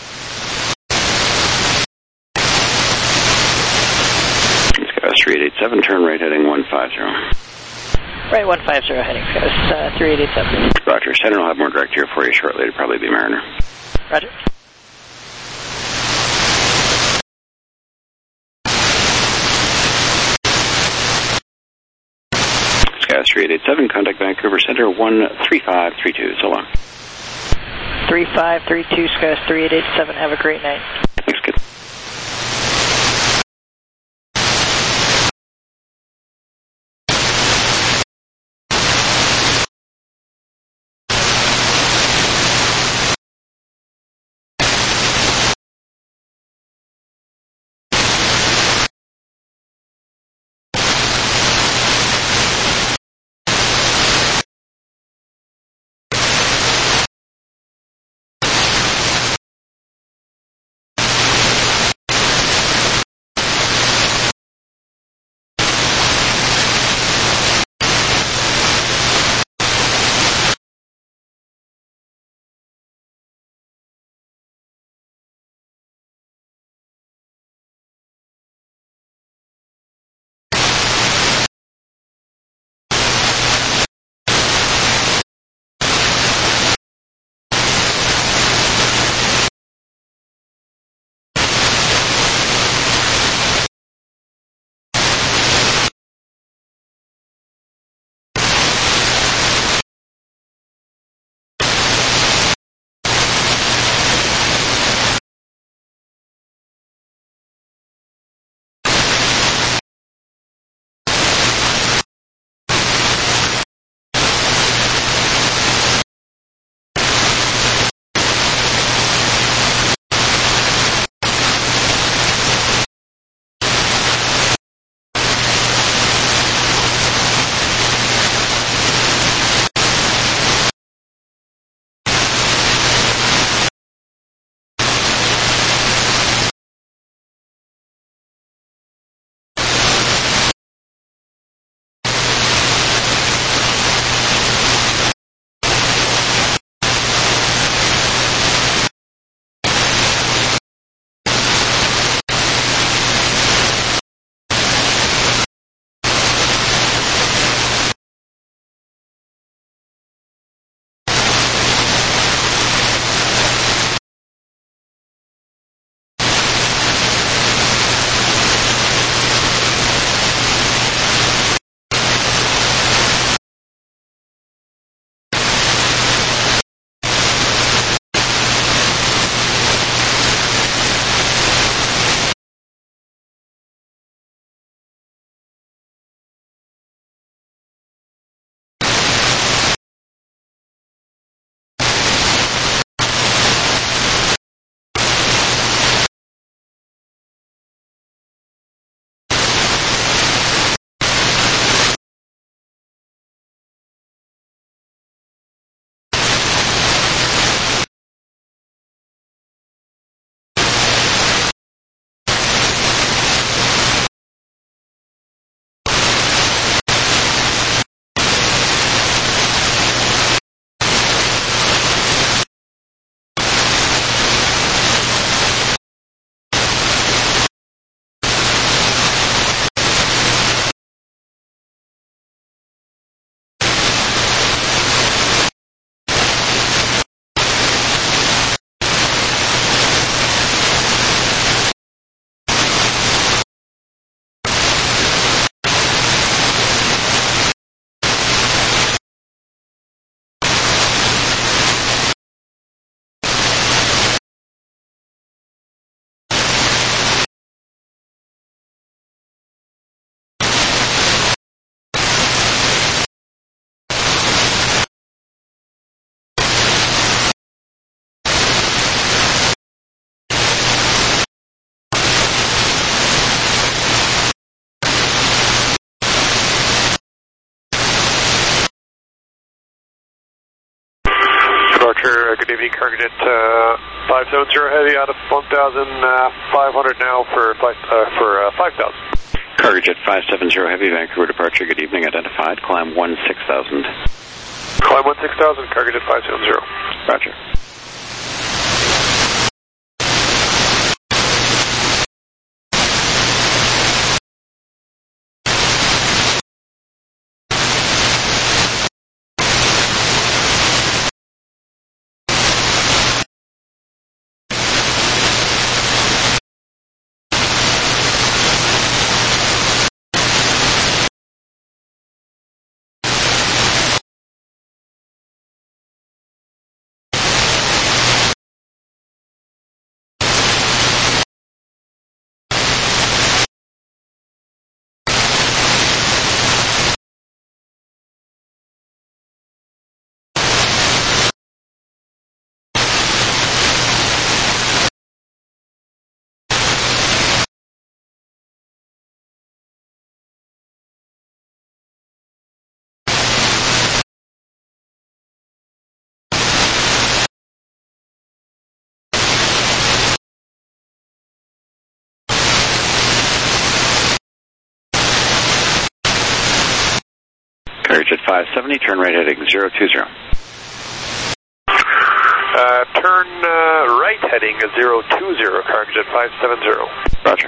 SkyWest three eight eight seven, turn right heading one five zero. Right, one five zero heading, SkyWest uh, three eight eight seven. Roger. Center will have more direct here for you shortly. It'll probably be Mariner. Roger. SkyWest three eight eight seven, contact Vancouver Center one three five three two. So long. three five three two, SkyWest three eight eight seven. Have a great night. Thanks, kid. good evening, Cargojet uh, five seven zero Heavy out of one thousand five hundred now for, five, uh, for uh, five thousand. Cargojet five seven zero Heavy, Vancouver departure, good evening, identified, climb one six thousand. Climb one six thousand, Cargojet five seven zero. Roger. Carriage at five seventy, turn right heading zero two zero. Uh, turn uh, right heading zero two zero, Carriage at five seven zero. Roger.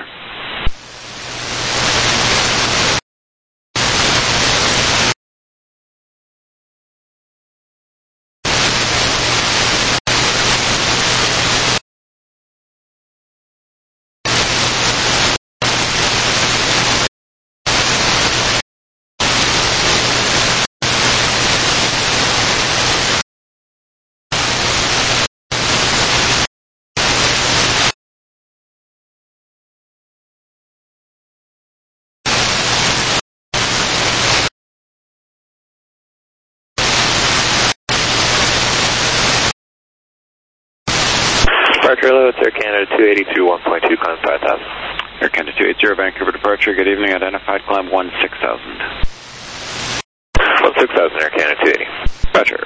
Departure hello, it's Air Canada two eighty through one point two, climb five thousand. Air Canada two eighty, Vancouver departure, good evening, identified, climb one six thousand. one six thousand, Air Canada two eighty. Roger.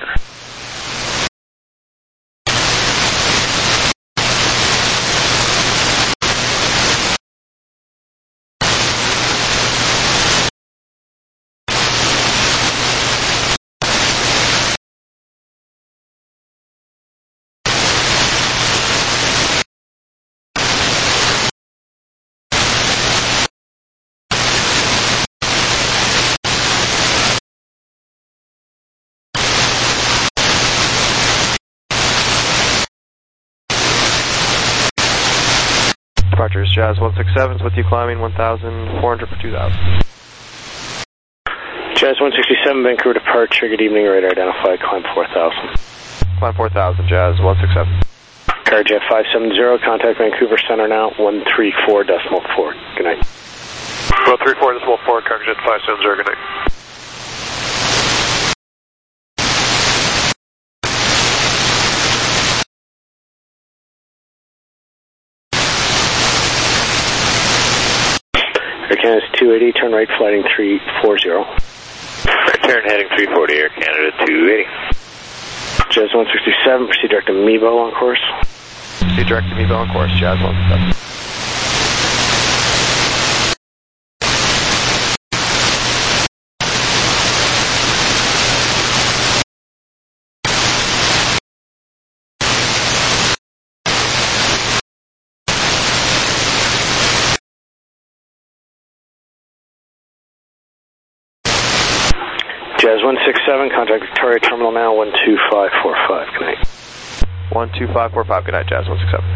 Departures, Jazz one six sevens with you climbing one thousand four hundred for two thousand. Jazz one sixty-seven, Vancouver departure, good evening, radar identified, climb four thousand. Climb four thousand, Jazz one six seven. Cargojet five seven zero, contact Vancouver Center now, one three four decimal four. Good night. one three four decimal four, Cargojet five seven zero, good night. Air Canada two eighty, turn right flighting three forty. Turn heading three forty, Air Canada two eighty. Jazz one sixty-seven, proceed direct to Mebo on course. Proceed direct to Mebo on course, Jazz one six seven. Jazz one sixty-seven, contact Victoria Terminal now, one two five four five, good night. one two five four five, good night, Jazz one sixty-seven.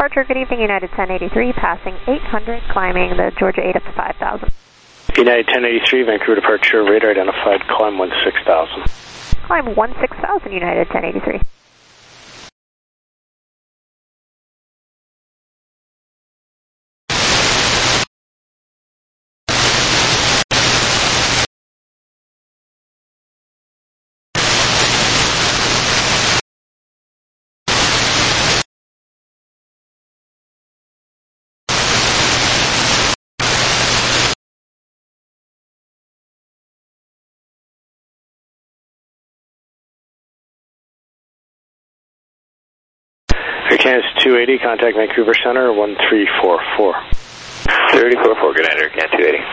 Departure, good evening, United ten eighty-three, passing eight hundred, climbing the Georgia eight up to five thousand. United ten eighty-three, Vancouver departure, radar identified, climb one six thousand. Climb one six thousand, United ten eighty-three. Air Canada two eighty, contact Vancouver Center, one three four four. three four four, good night, Air Canada two eighty.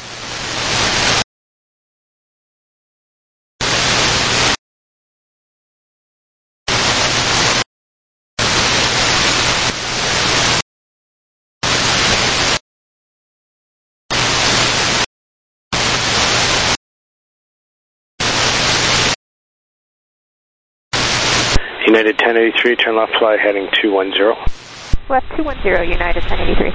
United ten eighty-three, turn left, fly heading two one zero. Left two one zero, United ten eighty-three.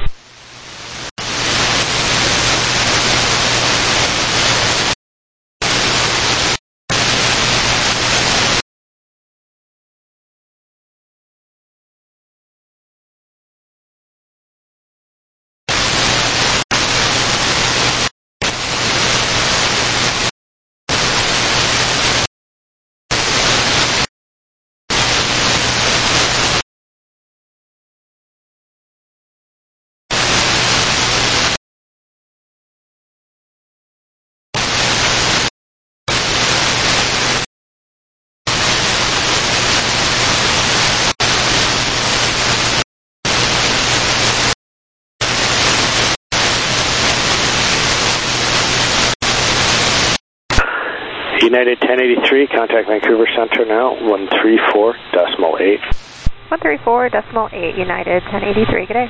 United ten eighty-three, contact Vancouver Center now, one three four decimal eight. one three four decimal eight, United ten eighty-three, good day.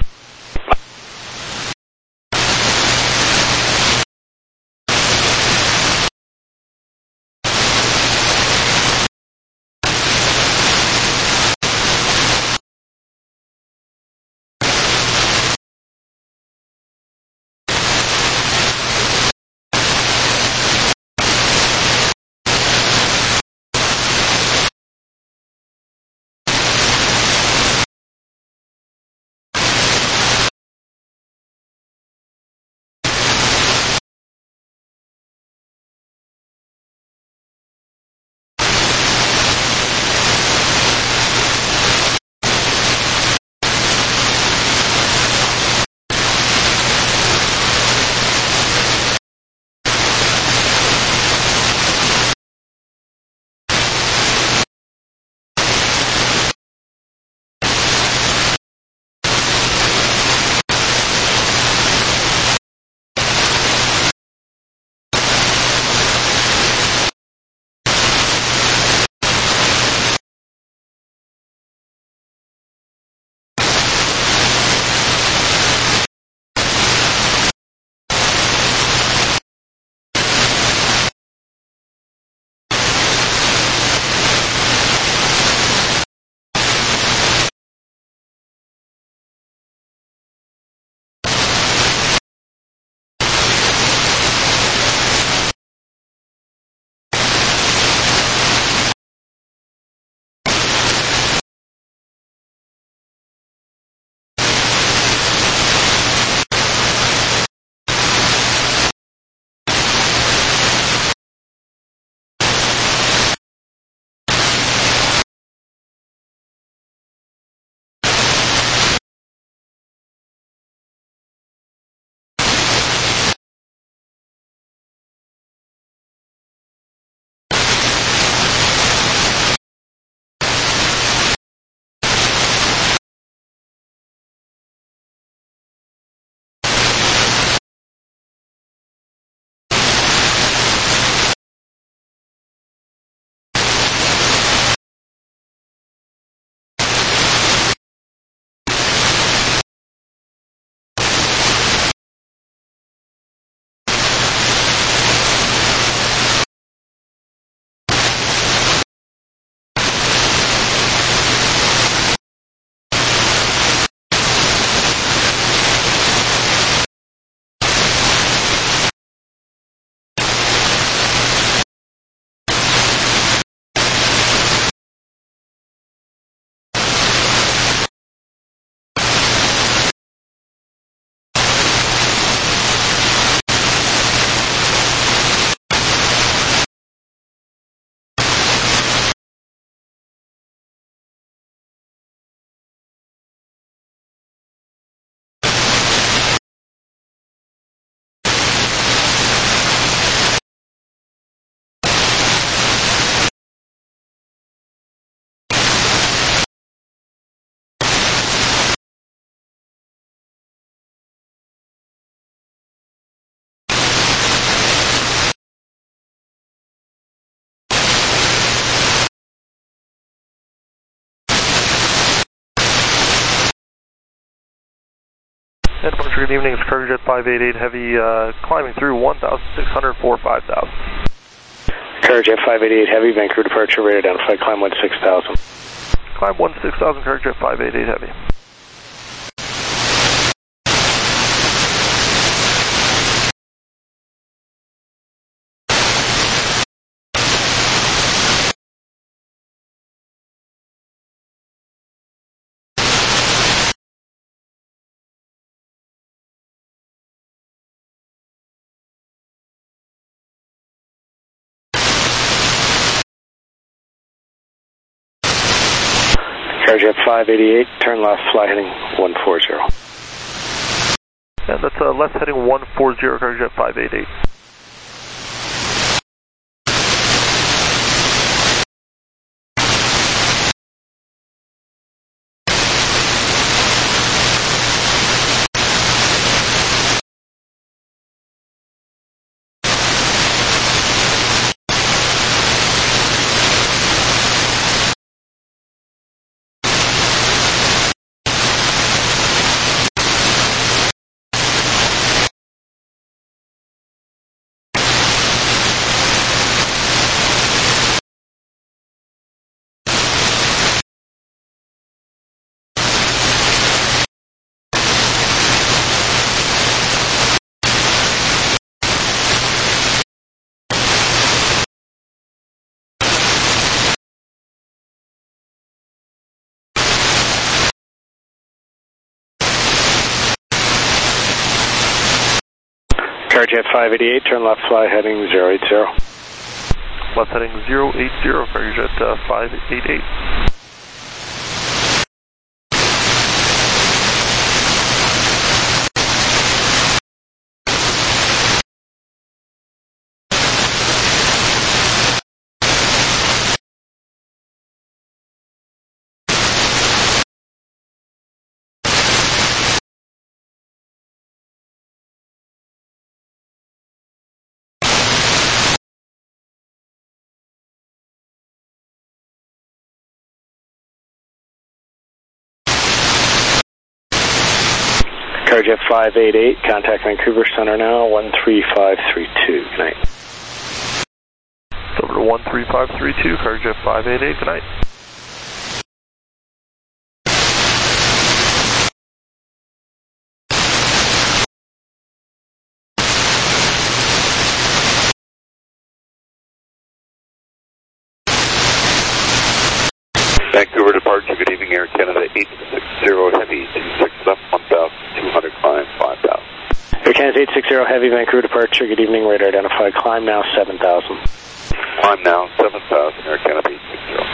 And departure, good evening. It's Cargojet five eighty-eight Heavy uh, climbing through one thousand six hundred for five thousand. Cargojet five eighty-eight Heavy, Vancouver departure, radar identified, climb one six thousand. Climb one six thousand, Cargojet five eighty-eight Heavy. Cargojet five eighty-eight, turn left, fly heading one forty. And that's uh, left heading one forty, Cargojet five eighty-eight. Cargojet five eighty-eight, turn left, fly heading zero eight zero. Left heading zero eight zero, Cargojet uh, five eighty-eight. Cargojet five eighty-eight, contact Vancouver Center now, one three five three two, good night. It's over to one three five three two, Cargojet five eighty-eight, good night. Vancouver departure, good evening, Air Canada eight six zero Heavy, two six left, one thousand two hundred, climb five thousand. Air Canada eight six zero Heavy, Vancouver departure, good evening, radar identified, climb now seven thousand. Climb now seven thousand, Air Canada eight six zero.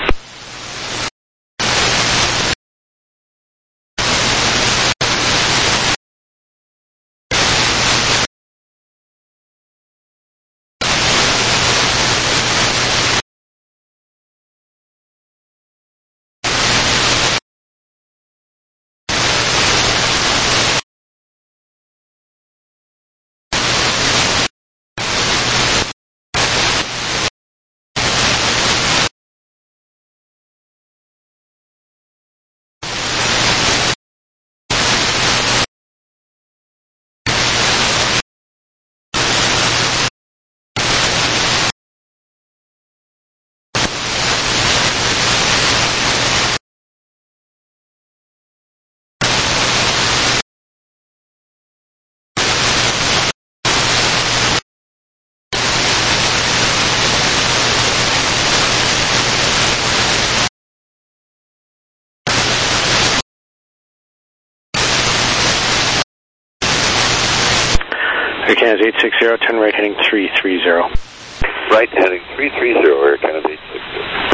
Air Canada eight six zero, turn right heading three three zero. Right heading three three zero, Air Canada eight six zero.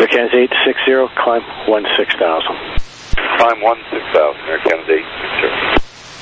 Air Canada eight six zero, climb one six thousand. Climb one six thousand, Air Canada eight six zero.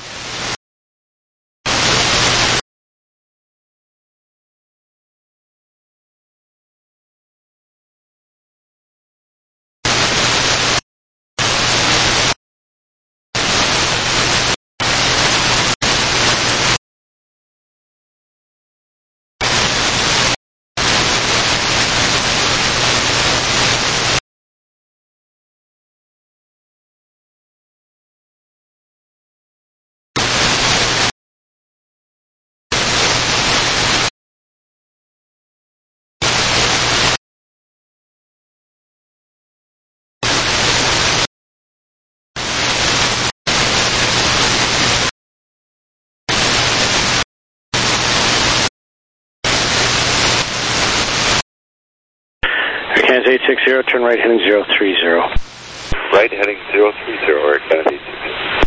Canada eight six zero, turn right heading zero three zero. Right heading zero three zero, Air Canada eight six zero.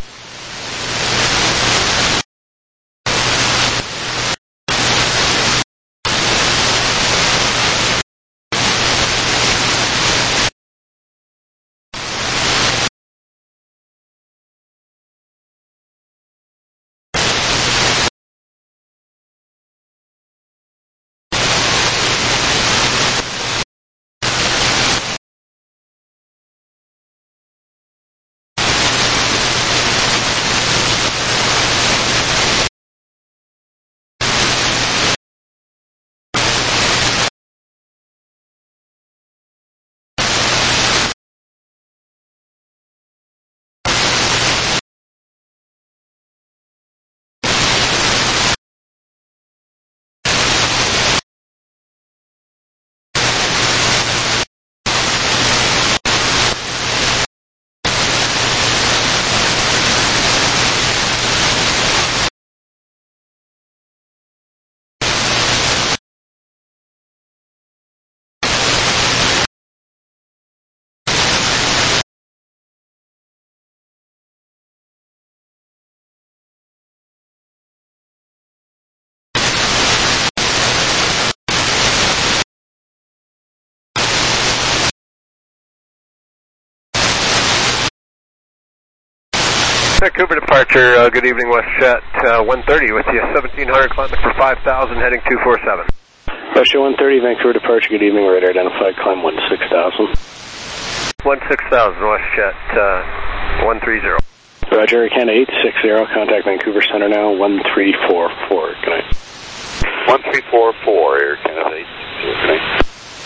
Vancouver departure, uh, good evening, WestJet, uh, one thirty with you, seventeen hundred, climbing for five thousand, heading two four seven. WestJet one thirty, Vancouver departure, good evening, radar identified, climb one six thousand. one six thousand, WestJet, uh, one three zero. Roger, Air Canada eight six zero, contact Vancouver Center now, one three four four, good night. one three four four, Air Canada eight six zero, good night.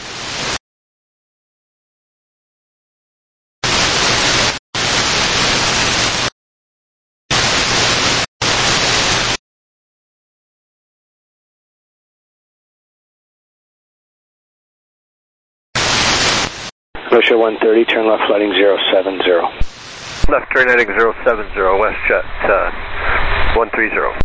WestJet one thirty, turn left lighting zero seven zero. Left turn heading zero seven zero, WestJet, uh, one three zero.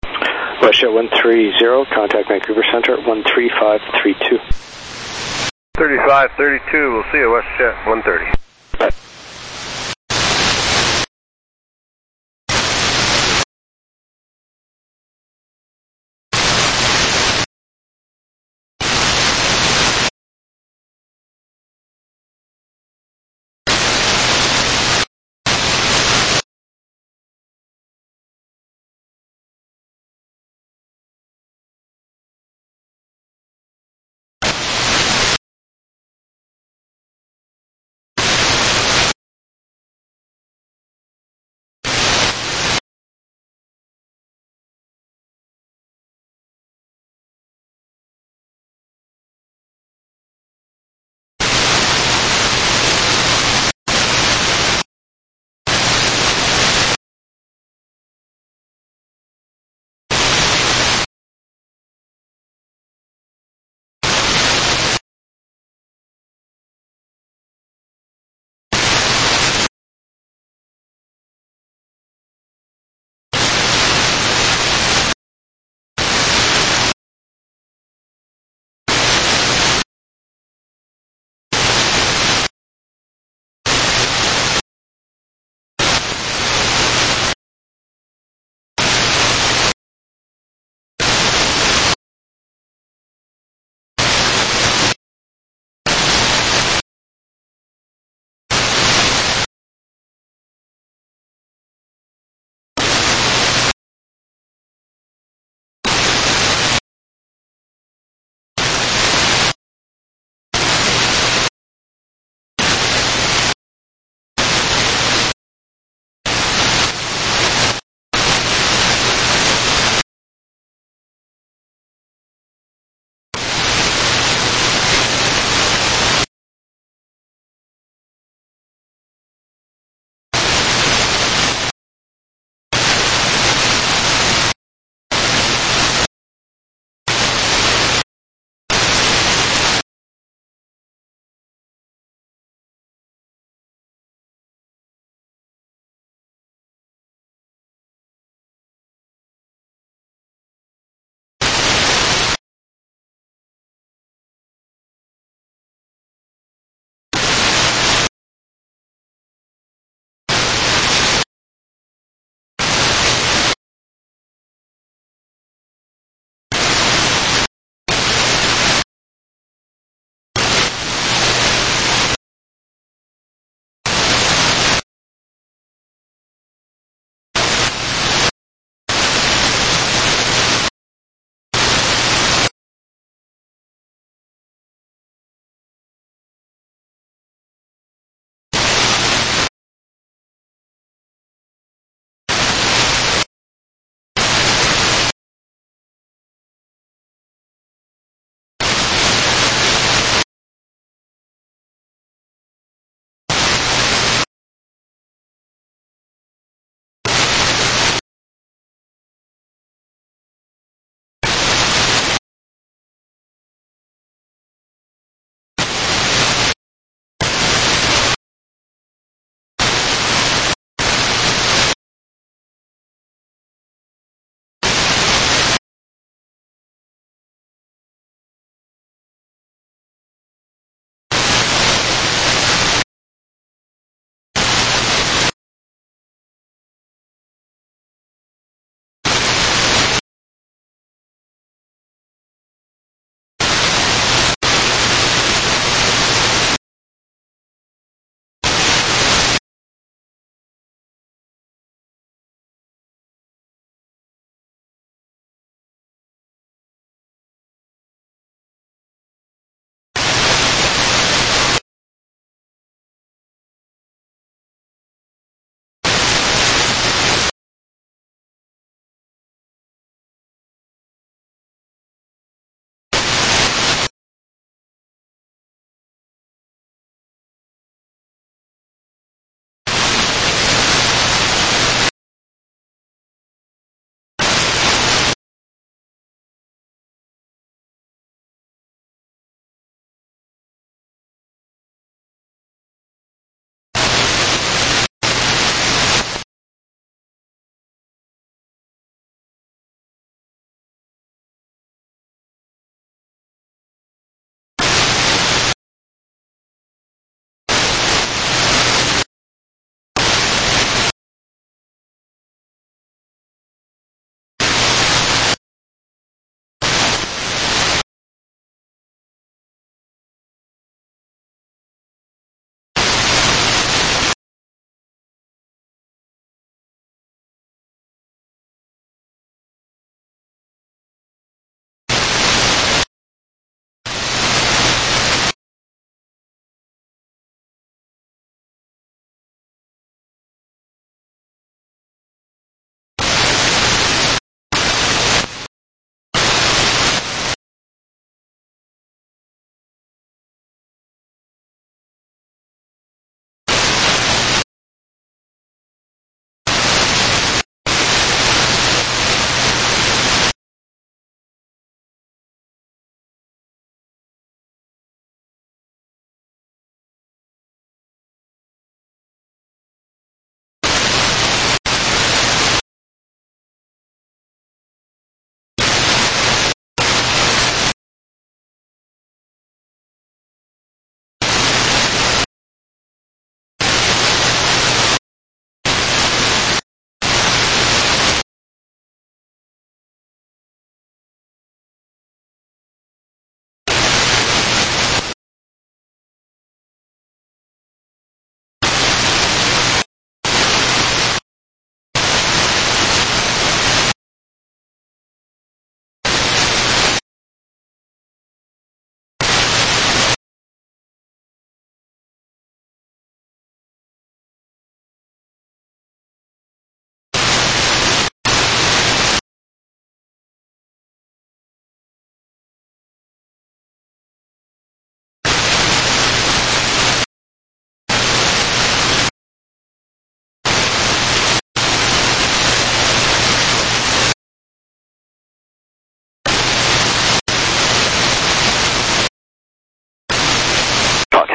WestJet one three zero, contact Vancouver Center, one three five three two. thirty-five thirty-two, we'll see you, WestJet one thirty.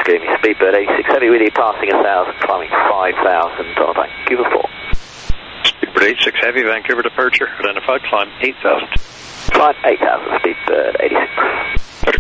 Gave me Speedbird eighty-six Heavy with you, passing one thousand, climbing five thousand on Vancouver four. Speedbird eighty-six Heavy, Vancouver departure, identified, climb eight thousand. Climb eight thousand, Speedbird eighty-six. Roger.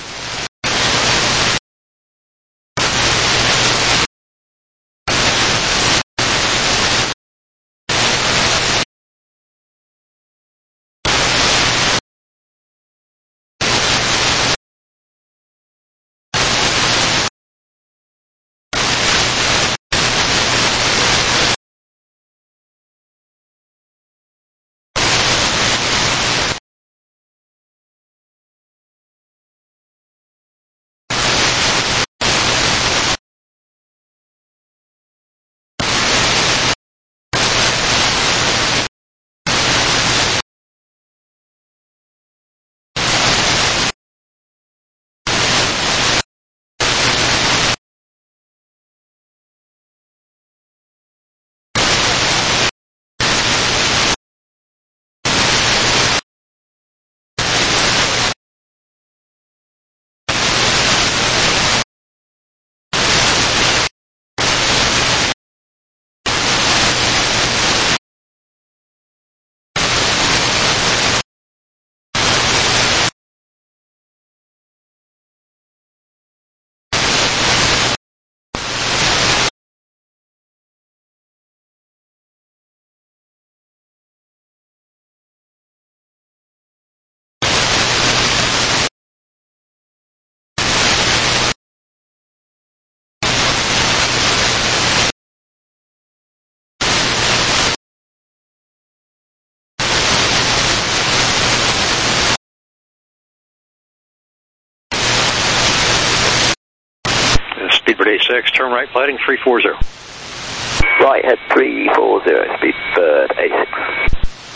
Speedbird eighty-six, turn right, lighting three forty. Right, head three forty, Speedbird eighty-six.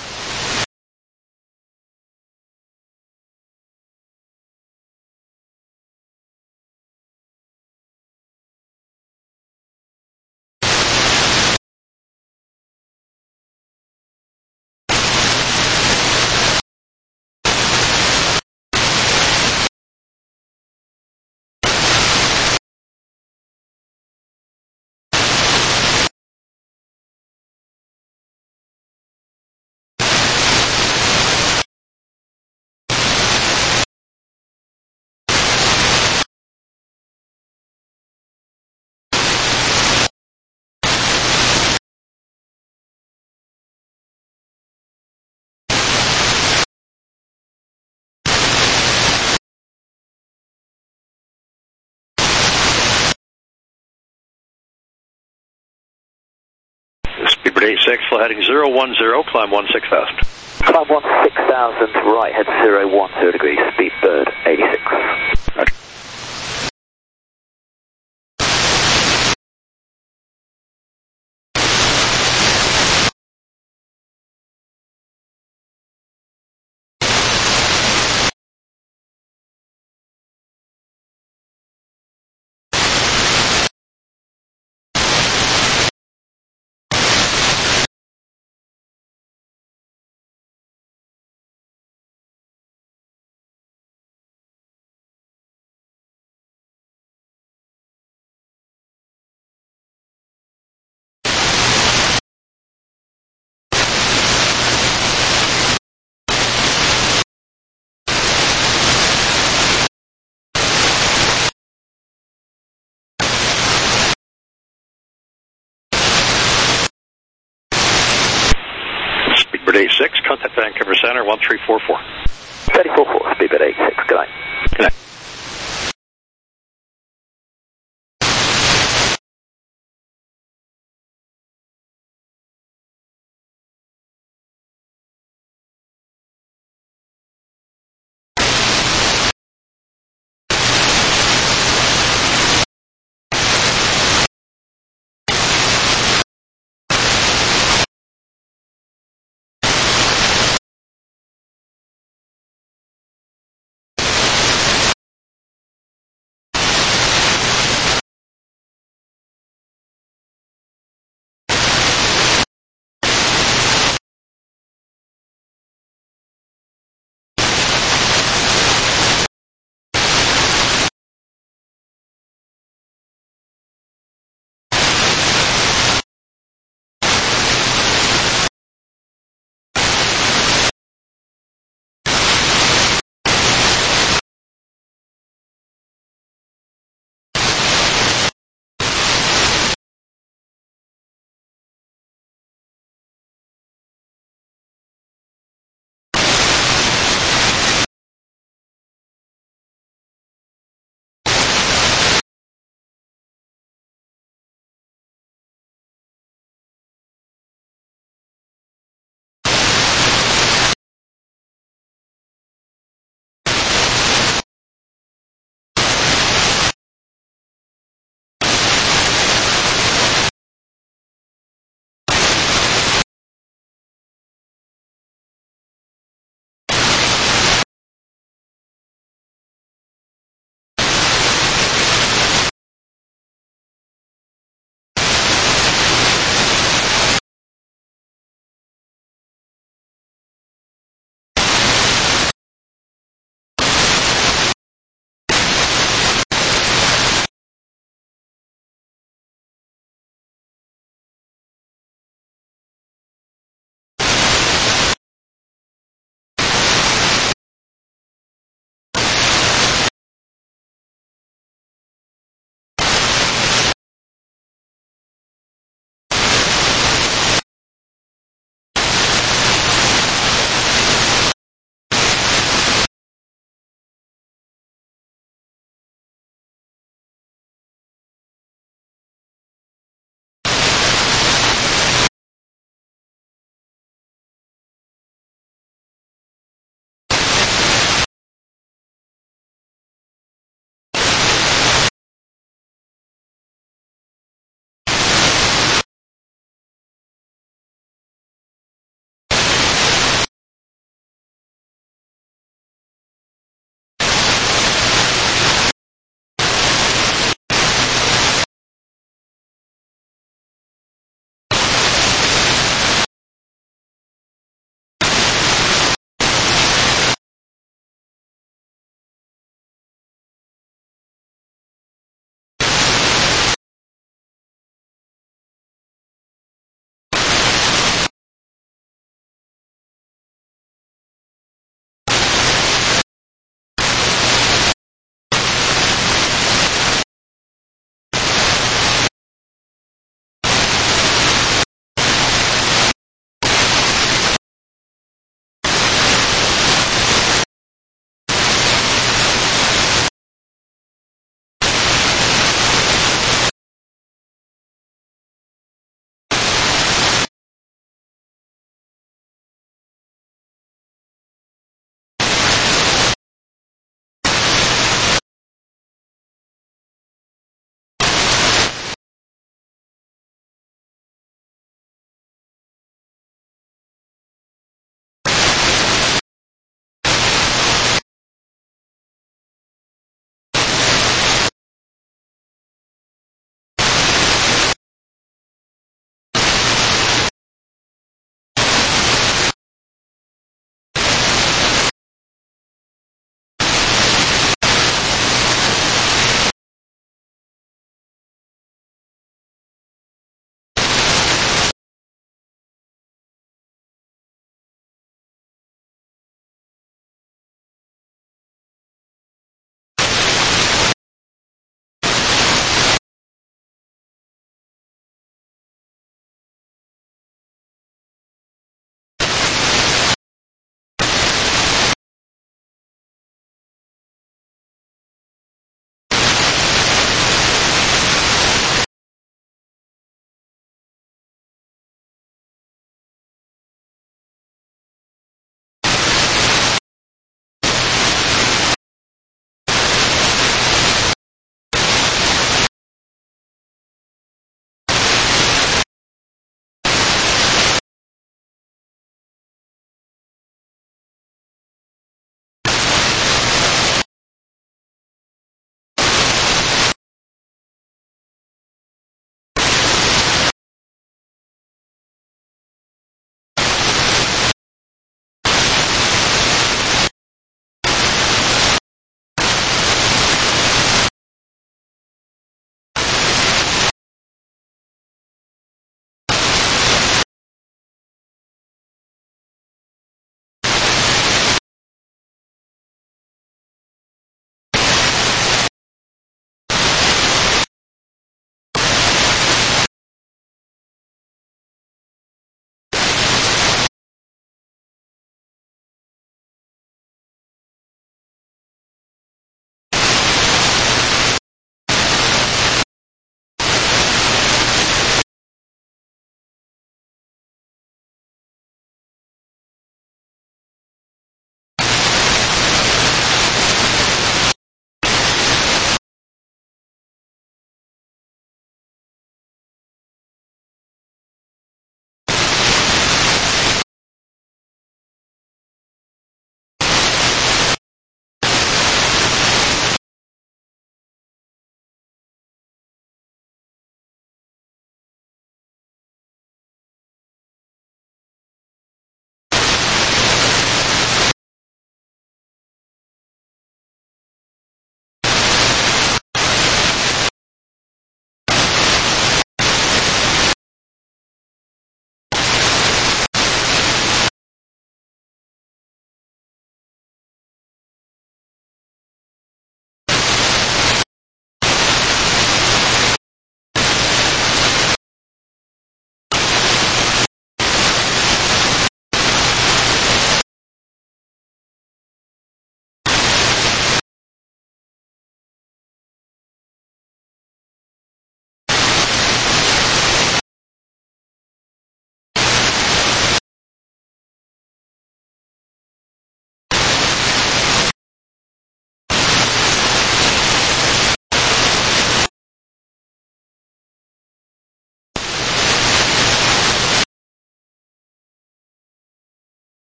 Speedbird eighty-six, full heading zero one zero, climb one six thousand. Climb one six thousand, right, head zero one zero degrees, Speedbird eighty-six. Roger. Speedbird eighty-six, contact Vancouver Center, one three four four. three four four, Speedbird eighty-six, good night. Good night.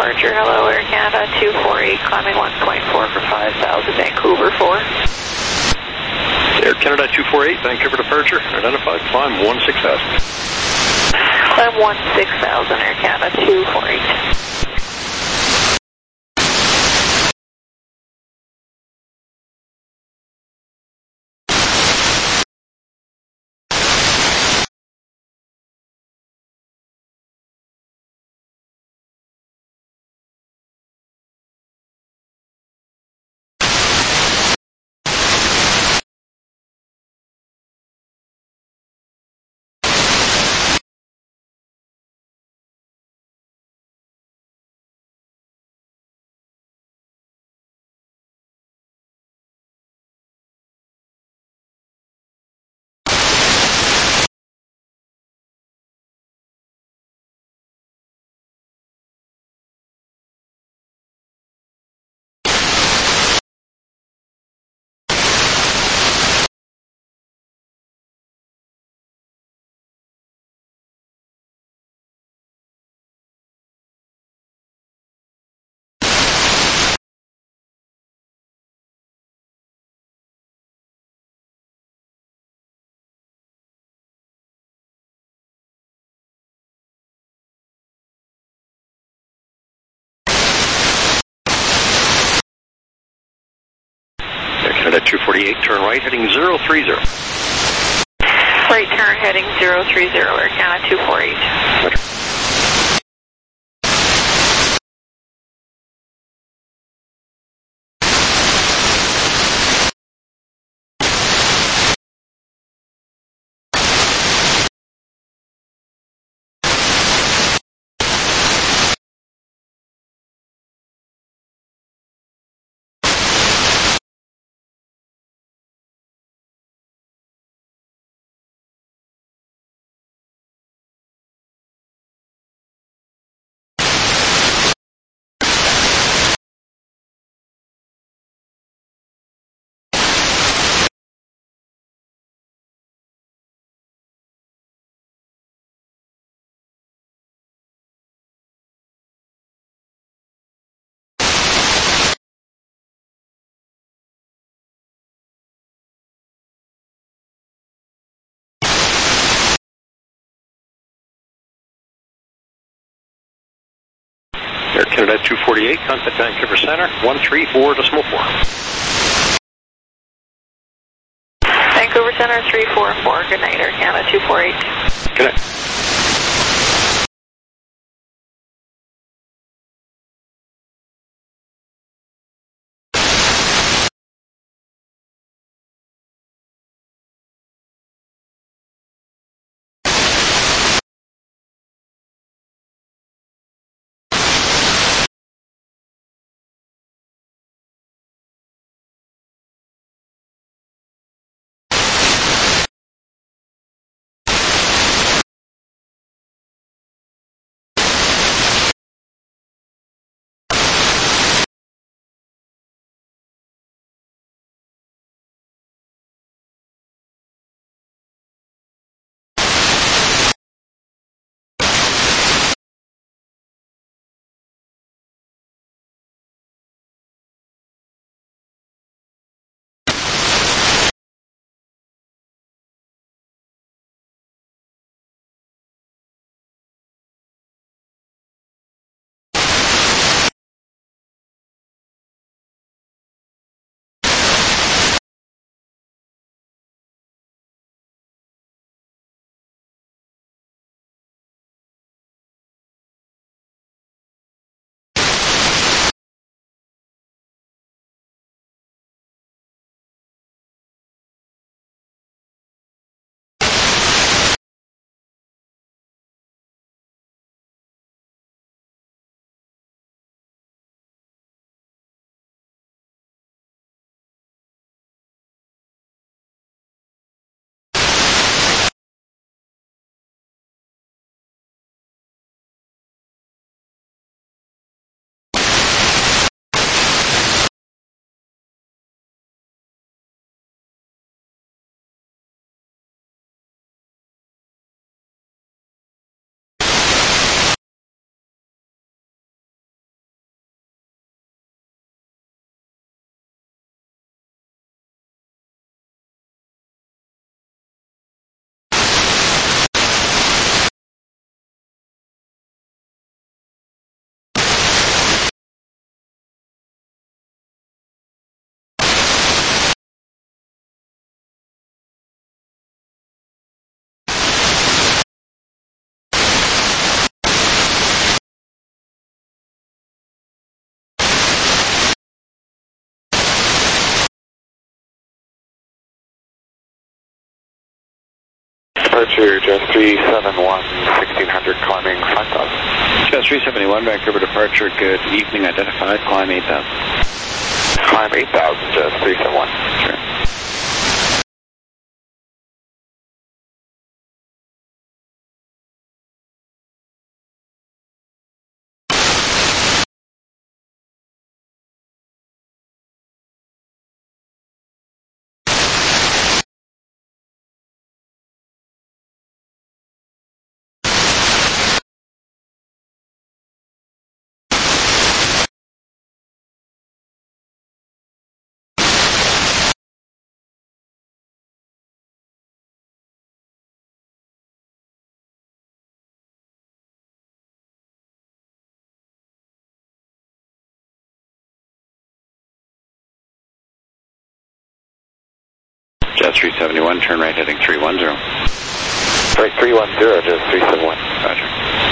departure. Hello, Air Canada two four eight, climbing one point four for five thousand, Vancouver four. Air Canada two four eight, Vancouver departure, identified, climb one six thousand. Climb one six thousand, Air Canada two four eight. Canada two forty-eight, turn right, heading zero three zero. Right turn, heading zero three zero, Air Canada two four eight. Roger. Air Canada two forty-eight, contact Vancouver Center, one three four decimal four. Vancouver Center three four four, good night, Air Canada two four eight. Good night. Departure, Jazz three seven one, sixteen hundred, climbing five thousand. Jazz three seventy-one, Vancouver departure, good evening, identified, climb eight thousand. Climb eight thousand, Jazz three seven one. Sure. Jazz three seventy-one, turn right heading three one zero. Right, three one zero, Jazz three seven one. Roger.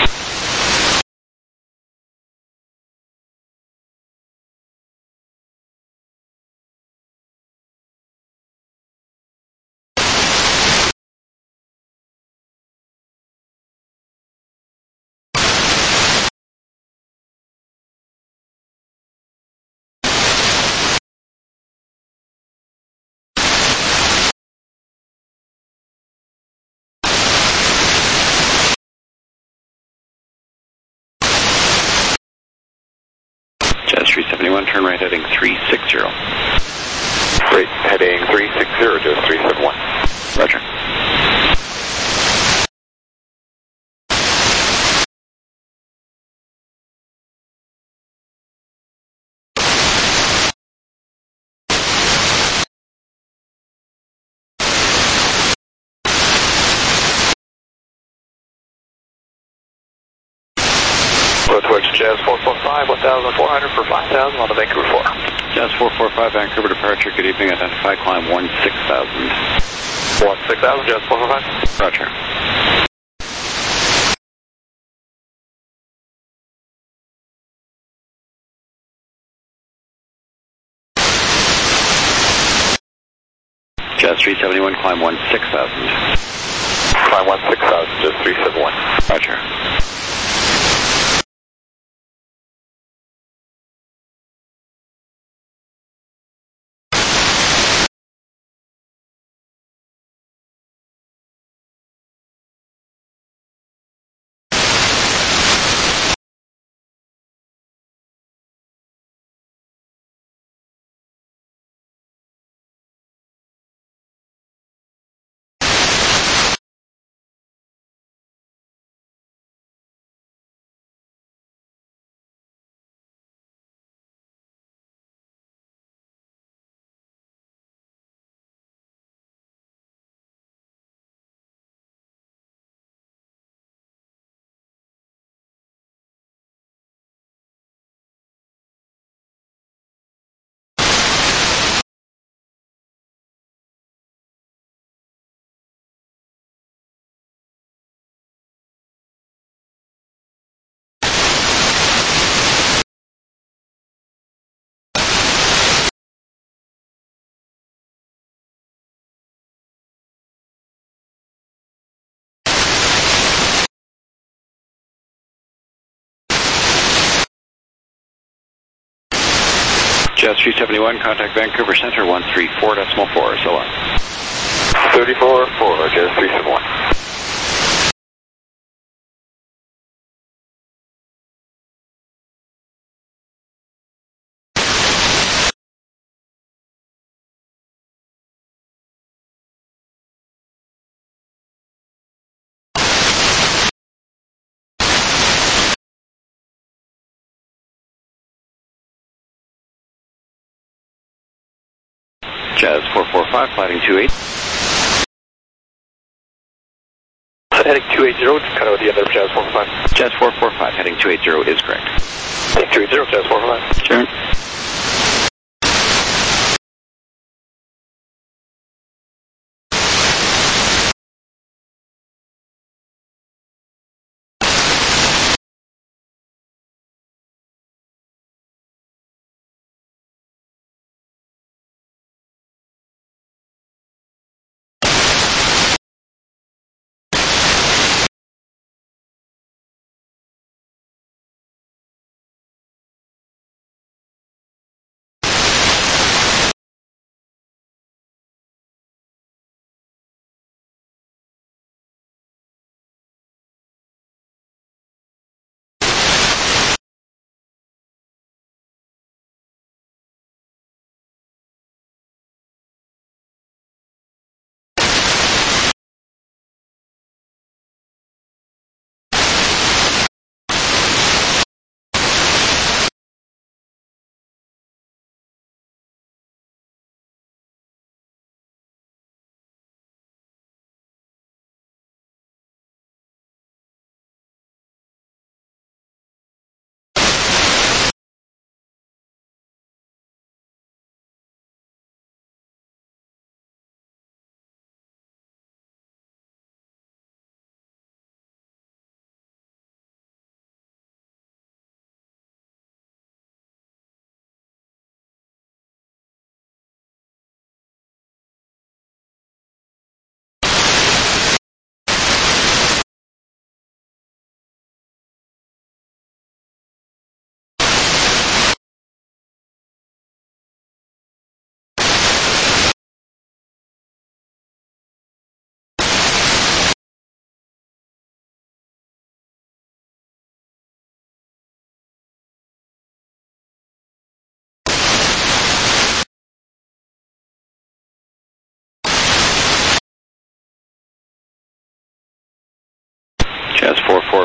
Jazz three seventy-one, turn right heading three six zero. Right, heading three six zero, Jazz three seven one. Roger. Towards Jazz four four five, one thousand four hundred for five thousand on the Vancouver four. Jazz four four five, Vancouver departure, good evening, identified, climb one six thousand. one six thousand, Jazz four four five. Roger. Jazz three seventy-one, climb one six thousand. Climb one six thousand, Jazz three seven one. Roger. Jazz three seventy-one, contact Vancouver Center one three four decimal four, so on. thirty-four four, Jazz three seven one. Jazz four four five, flighting two eight. Heading two eight zero, kind of at the end of Jazz four four five. Jazz four four five, heading two eight zero is correct. Heading two eight zero, Jazz four four five. Sure.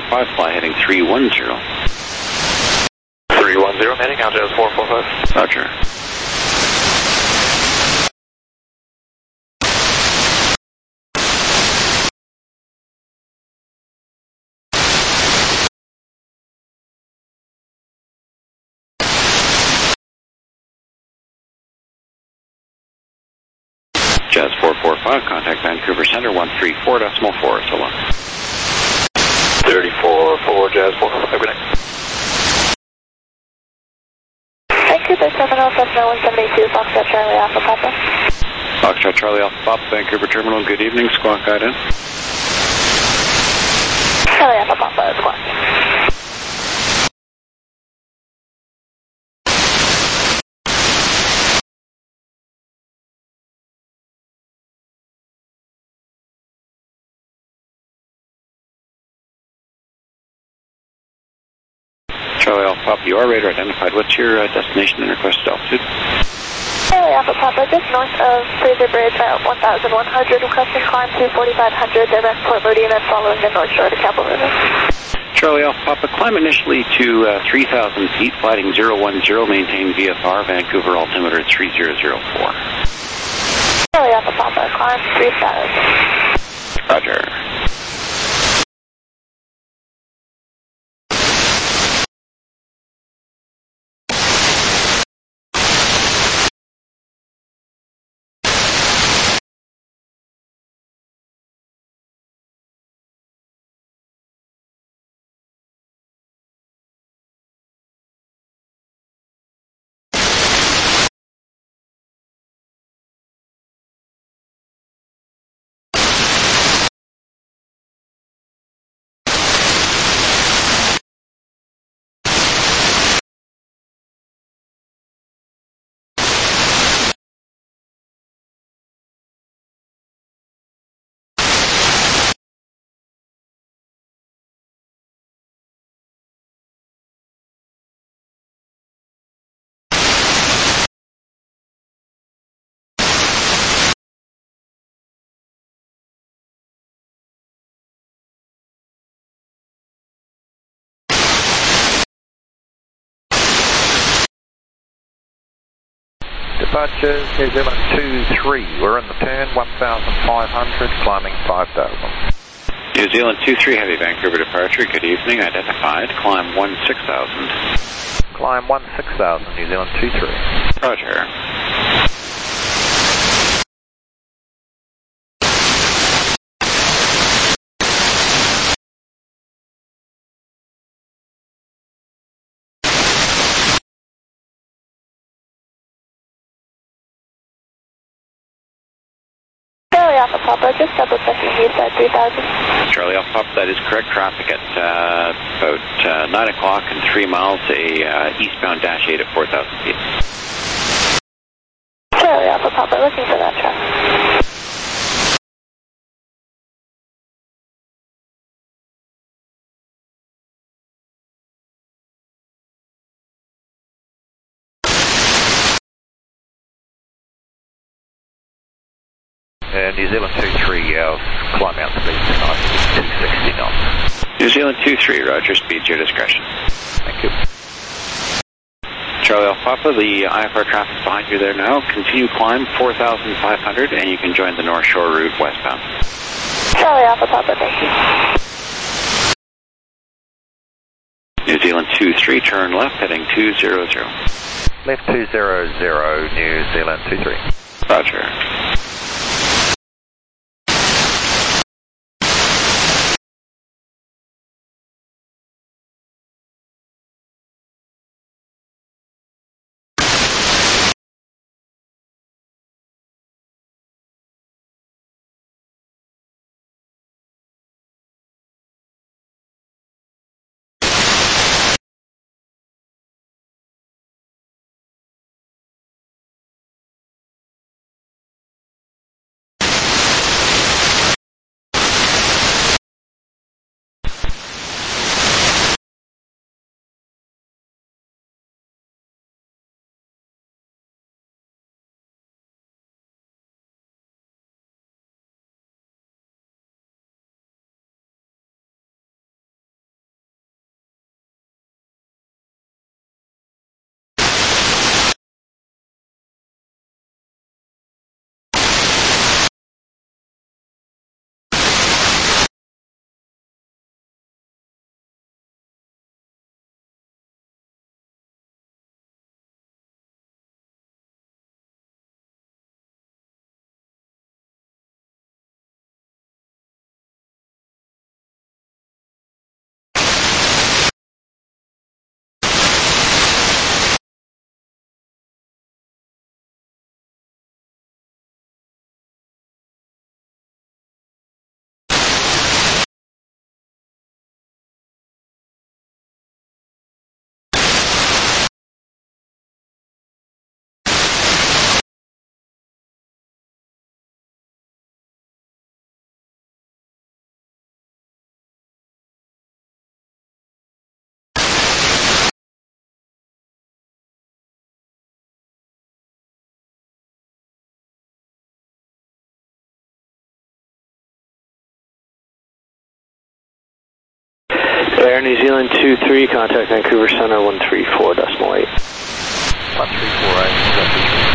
five, fly heading three one zero. three one zero, heading out Jazz four four five. Roger. Jazz four four five, contact Vancouver Center, one three four decimal four, so long. thirty-four four, Jazz four four five, good night. Vancouver Terminal, Cessna one seventy-two, Foxtrot Charlie Alpha Papa. Foxtrot Charlie Alpha Papa, Vancouver Terminal, good evening, squawk guide in. Charlie Alpha Papa, squawk. Charlie Alpha Papa, you are radar identified. What's your uh, destination and requested altitude? Charlie Alpha Papa, just north of Fraser Bridge at one thousand one hundred, requesting climb to forty-five hundred, direct Port Moody, and then following the North Shore to Campbell River. Charlie Alpha Papa, climb initially to uh, three thousand feet, flighting zero one zero, maintain V F R, Vancouver altimeter three zero zero four. Charlie Alpha Papa, climb three thousand. Roger. Departure New Zealand two three, we're in the turn, one thousand five hundred, climbing five thousand. New Zealand two three, heavy Vancouver departure, good evening, identified, climb one six thousand. Climb one six thousand, New Zealand two three. Roger. Charlie Alpha Papa, just double checking you said three thousand. Charlie Alpha Papa, that is correct. Traffic at uh, about uh, nine o'clock and three miles, a uh, eastbound dash eight at four thousand feet. Charlie Alpha Papa, looking for that traffic. Uh, New Zealand two three, uh, climb out speed tonight, two sixty knots. New Zealand two three, roger, speed to your discretion. Thank you. Charlie Alpha Papa, the I F R traffic behind you there now. Continue climb four thousand five hundred, and you can join the North Shore route westbound. Charlie Alpha Papa, thank you. New Zealand two three, turn left, heading two zero zero. Left two zero zero, New Zealand two three. Roger. Air New Zealand two three, contact Vancouver Center one three four decimal eight. one three four, right.